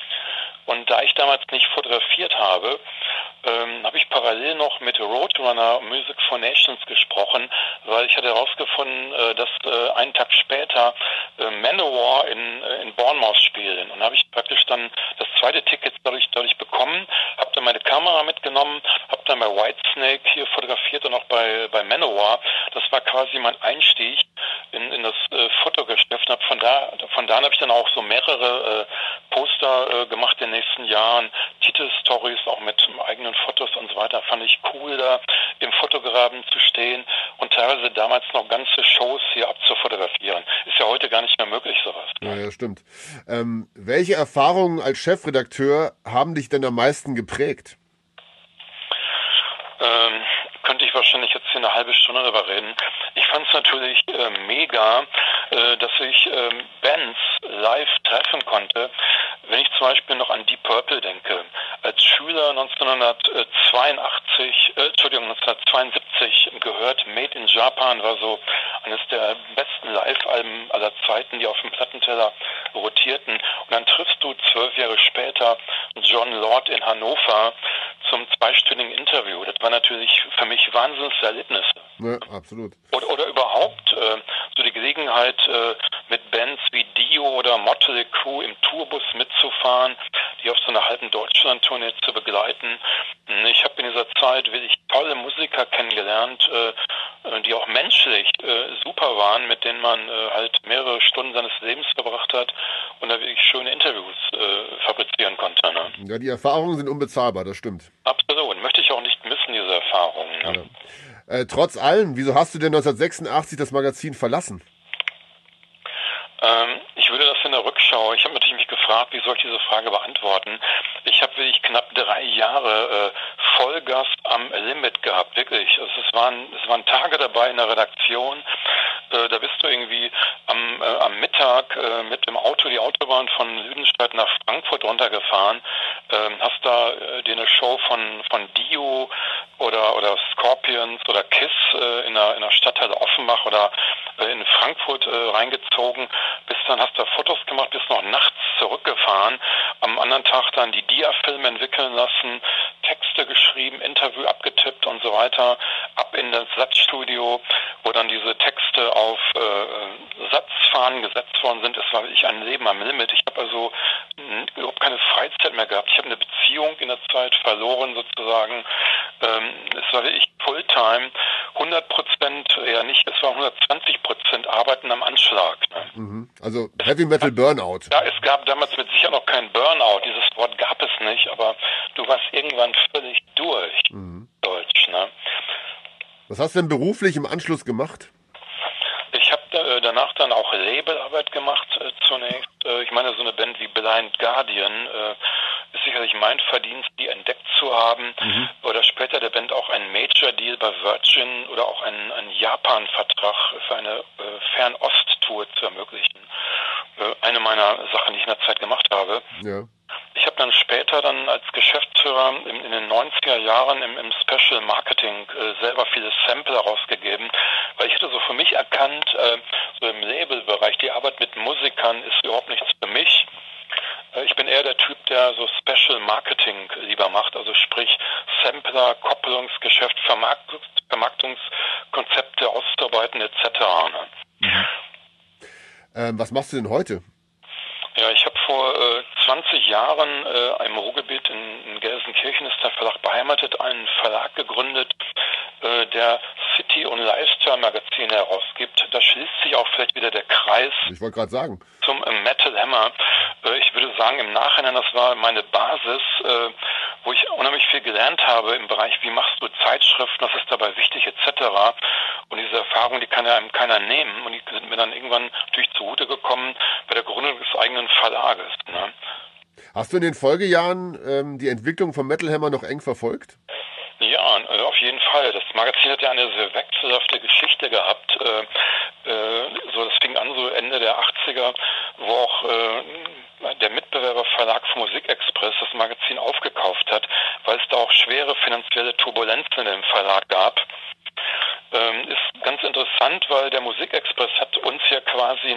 Speaker 5: Und da ich damals nicht fotografiert habe, ähm, habe ich parallel noch mit Roadrunner Music for Nations gesprochen, weil ich hatte herausgefunden, äh, dass äh, einen Tag später äh, Manowar in, äh, in Bournemouth spielen. Und da habe ich praktisch dann das zweite Ticket dadurch, dadurch bekommen, habe dann meine Kamera mitgenommen, habe dann bei Whitesnake hier fotografiert und auch bei, bei Manowar. Das war quasi mein Einstieg in, in das äh, Fotogeschäft. Und von da, von da habe ich dann auch so mehrere äh, Poster äh, gemacht in den nächsten Jahren, Titelstories auch mit eigenen Fotos und so weiter. Fand ich cool, da im Fotograben zu stehen und teilweise damals noch ganze Shows hier abzufotografieren. Ist ja heute gar nicht mehr möglich, sowas.
Speaker 4: Ja, ja, stimmt. Ähm, welche Erfahrungen als Chefredakteur haben dich denn am meisten geprägt?
Speaker 5: Ähm, könnte ich wahrscheinlich jetzt hier eine halbe Stunde darüber reden. Ich fand es natürlich äh, mega, äh, dass ich äh, Bands live treffen konnte. Wenn ich zum Beispiel noch an Deep Purple denke. Als Schüler neunzehnhundertzweiundachtzig, äh, Entschuldigung, neunzehnhundertzweiundsiebzig gehört, Made in Japan war so eines der besten Live-Alben aller Zeiten, die auf dem Plattenteller rotierten. Und dann triffst du zwölf Jahre später John Lord in Hannover zum zweistündigen Interview. Das war natürlich für mich Wahnsinnserlebnisse.
Speaker 4: Ja, absolut.
Speaker 5: Oder, oder überhaupt äh, so die Gelegenheit, äh, mit Bands wie Dio oder Motley Crue im Tourbus mitzufahren, die auf so einer halben Deutschland-Tournee zu begleiten. Ich habe in dieser Zeit wirklich tolle Musiker kennengelernt, äh, die auch menschlich äh, super waren, mit denen man äh, halt mehrere Stunden seines Lebens verbracht hat und da wirklich schöne Interviews äh, fabrizieren konnte. Ne?
Speaker 4: Ja, die Erfahrungen sind unbezahlbar, das stimmt.
Speaker 5: Absolut. Möchte ich auch nicht missen, diese Erfahrungen. Ne?
Speaker 4: Ja. Äh, trotz allem, wieso hast du denn neunzehnhundertsechsundachtzig das Magazin verlassen?
Speaker 5: Ähm, ich würde das in der Rückschau, ich habe natürlich mich gefragt, wie soll ich diese Frage beantworten. Ich habe wirklich knapp drei Jahre äh, Vollgas am Limit gehabt, wirklich. Also es waren, es waren Tage dabei in der Redaktion, äh, da bist du irgendwie am, äh, am Mittag äh, mit dem Auto die Autobahn von Lüdenscheid nach Frankfurt runtergefahren, äh, hast da äh, dir eine Show von, von Dio oder, oder Scorpions oder Kiss äh, in der, in der Stadtteil Offenbach oder äh, in Frankfurt äh, reingezogen. Bis dann hast du Fotos gemacht, bist noch nachts zurückgefahren, am anderen Tag dann die Dia-Filme entwickeln lassen, Texte niedergeschrieben, Interview abgetippt und so weiter, ab in das Satzstudio, wo dann diese Texte auf äh, Satzfahnen gesetzt worden sind. Es war wirklich ein Leben am Limit. Ich habe also überhaupt keine Freizeit mehr gehabt. Ich habe eine Beziehung in der Zeit verloren sozusagen. Ähm, es war wirklich Fulltime, hundert Prozent, eher nicht, es war hundertzwanzig Prozent Arbeiten am Anschlag. Ne?
Speaker 4: Mhm. Also Heavy Metal Burnout.
Speaker 5: Ja, es gab damals mit Sicherheit noch keinen Burnout. Dieses Wort gab es nicht, aber du warst irgendwann völlig durch. Mhm. Deutsch, ne?
Speaker 4: Was hast du denn beruflich im Anschluss gemacht?
Speaker 5: Ich habe äh, danach dann auch Labelarbeit gemacht äh, zunächst. Äh, ich meine, so eine Band wie Blind Guardian äh, ist sicherlich mein Verdienst, die entdeckt zu haben. Mhm. Oder später der Band auch ein Major-Deal bei Virgin oder auch einen, einen Japan-Vertrag für eine äh, Fernost-Tour zu ermöglichen. Äh, eine meiner Sachen, die ich in der Zeit gemacht habe. Ja. Ich habe dann später dann als Geschäftsführer in, in den neunziger Jahren im, im Special Marketing äh, selber viele Sampler rausgegeben, weil ich hatte so für mich erkannt, äh, so im Labelbereich, die Arbeit mit Musikern ist überhaupt nichts für mich. Äh, ich bin eher der Typ, der so Special Marketing lieber macht, also sprich Sampler, Koppelungsgeschäft, Vermarkt, Vermarktungskonzepte auszuarbeiten et cetera. Ne?
Speaker 4: Mhm. Ähm, was machst du denn heute?
Speaker 5: Ja, ich habe vor äh, zwanzig Jahren äh, im Ruhrgebiet in, in Gelsenkirchen ist der Verlag beheimatet, einen Verlag gegründet, äh, der City- und Lifestyle-Magazine herausgibt. Da schließt sich auch vielleicht wieder der Kreis.
Speaker 4: Ich wollte gerade sagen.
Speaker 5: Zum äh, Metal Hammer. Äh, ich würde sagen, im Nachhinein, das war meine Basis, äh, wo ich unheimlich viel gelernt habe im Bereich, wie machst du Zeitschriften, was ist dabei wichtig et cetera. Und diese Erfahrung, die kann ja einem keiner nehmen. Und die sind mir dann irgendwann natürlich zugute gekommen bei der Gründung des eigenen Verlages. Ne?
Speaker 4: Hast du in den Folgejahren ähm, die Entwicklung von Metal Hammer noch eng verfolgt?
Speaker 5: Ja, auf jeden Fall. Das Magazin hat ja eine sehr wechselhafte Geschichte gehabt. Äh, äh, so, das fing an so Ende der achtziger, wo auch äh, der Mitbewerber Verlag für Musikexpress das Magazin aufgekauft hat, weil es da auch schwere finanzielle Turbulenzen im Verlag gab. Ähm, ist ganz interessant, weil der Musikexpress hat uns ja quasi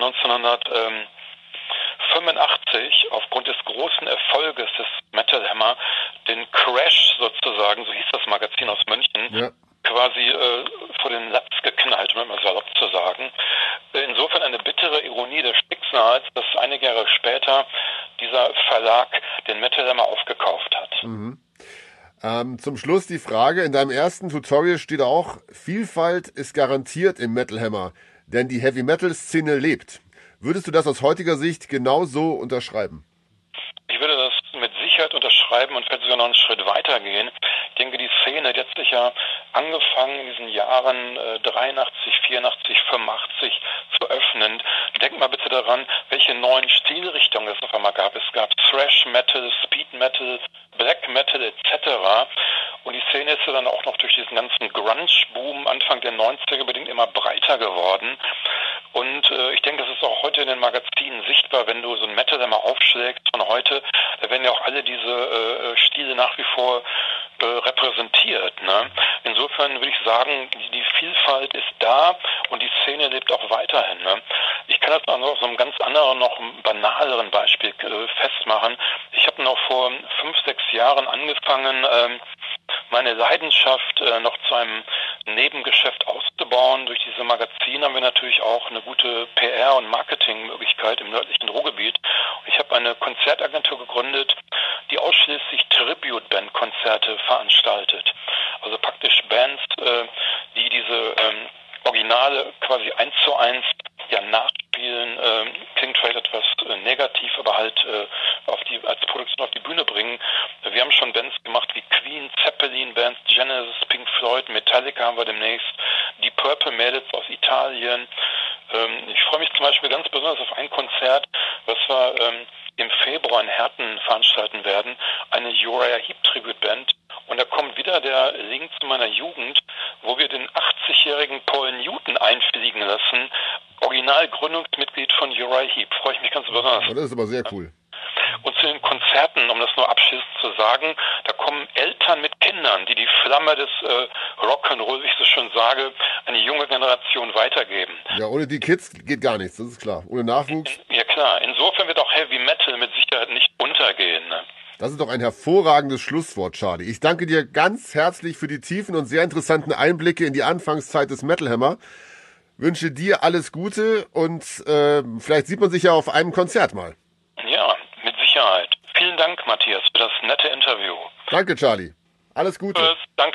Speaker 5: neunzehnhundertfünfundachtzig aufgrund des großen Erfolges des Metal Hammer den Crash sozusagen, so hieß das Magazin aus München, ja. quasi äh, vor den Latz geknallt, um immer salopp zu sagen. Insofern eine bittere Ironie des Schicksals, dass einige Jahre später dieser Verlag den Metal Hammer aufgekauft hat.
Speaker 4: Mhm. Ähm, zum Schluss die Frage, in deinem ersten Tutorial steht auch, Vielfalt ist garantiert im Metal Hammer, denn die Heavy-Metal-Szene lebt. Würdest du das aus heutiger Sicht genau so unterschreiben?
Speaker 5: Ich würde das mit Sicherheit unterschreiben und vielleicht sogar noch einen Schritt weiter gehen. Ich denke, die Szene, die hat sich ja angefangen in diesen Jahren äh, dreiundachtzig, vierundachtzig, fünfundachtzig zu öffnen. Denk mal bitte daran, welche neuen Stilrichtungen es auf einmal gab. Es gab Thrash Metal, Speed Metal, Black Metal et cetera. Und die Szene ist ja dann auch noch durch diesen ganzen Grunge-Boom Anfang der neunziger bedingt immer breiter geworden. Und äh, ich denke, das ist auch heute in den Magazinen sichtbar, wenn du so ein Metal immer aufschlägst von heute, da werden ja auch alle diese äh, Stile nach wie vor äh, repräsentiert. Ne? Insofern würde ich sagen, die, die Vielfalt ist da und die Szene lebt auch weiterhin. Ne? Ich kann das noch auf so einem ganz anderen, noch banaleren Beispiel äh, festmachen. Ich habe noch vor fünf, sechs Jahren angefangen, ähm, meine Leidenschaft äh, noch zu einem Nebengeschäft auszubauen. Durch diese Magazine haben wir natürlich auch eine gute P R- und Marketingmöglichkeit im nördlichen Ruhrgebiet. Ich habe eine Konzertagentur gegründet, die ausschließlich Tribute-Band-Konzerte veranstaltet. Also praktisch Bands, äh, die diese ähm, Originale quasi eins zu eins ja nachspielen, äh, klingt vielleicht etwas äh, negativ, aber halt äh, auf die als Produktion auf die Bühne bringen. Wir haben schon Bands gemacht wie Queen, Zeppelin, Bands, Genesis, Pink Floyd, Metallica haben wir demnächst, die Purple Mädels aus Italien. Ähm, ich freue mich zum Beispiel ganz besonders auf ein Konzert, was wir ähm, im Februar in Herten veranstalten werden, eine Uriah Heep Tribute-Band. Und da kommt wieder der Link zu meiner Jugend, wo wir den achtzigjährigen Paul Newton einfliegen lassen, Originalgründungsmitglied von Uriah Heep. Freue ich mich ganz besonders.
Speaker 4: Das ist aber sehr cool.
Speaker 5: Und zu den Konzerten, um das nur abschließend zu sagen, da kommen Eltern mit Kindern, die die Flamme des äh, Rock'n'Roll, wie ich so schön sage, an die junge Generation weitergeben.
Speaker 4: Ja, ohne die Kids geht gar nichts, das ist klar. Ohne Nachwuchs.
Speaker 5: In, ja klar, insofern wird auch Heavy Metal mit Sicherheit nicht untergehen. Ne?
Speaker 4: Das ist doch ein hervorragendes Schlusswort, Charlie. Ich danke dir ganz herzlich für die tiefen und sehr interessanten Einblicke in die Anfangszeit des Metal Hammer. Wünsche dir alles Gute und äh, vielleicht sieht man sich ja auf einem Konzert mal.
Speaker 5: Ja, mit Sicherheit. Vielen Dank, Matthias, für das nette Interview.
Speaker 4: Danke, Charlie. Alles Gute.
Speaker 5: Tschüss, danke.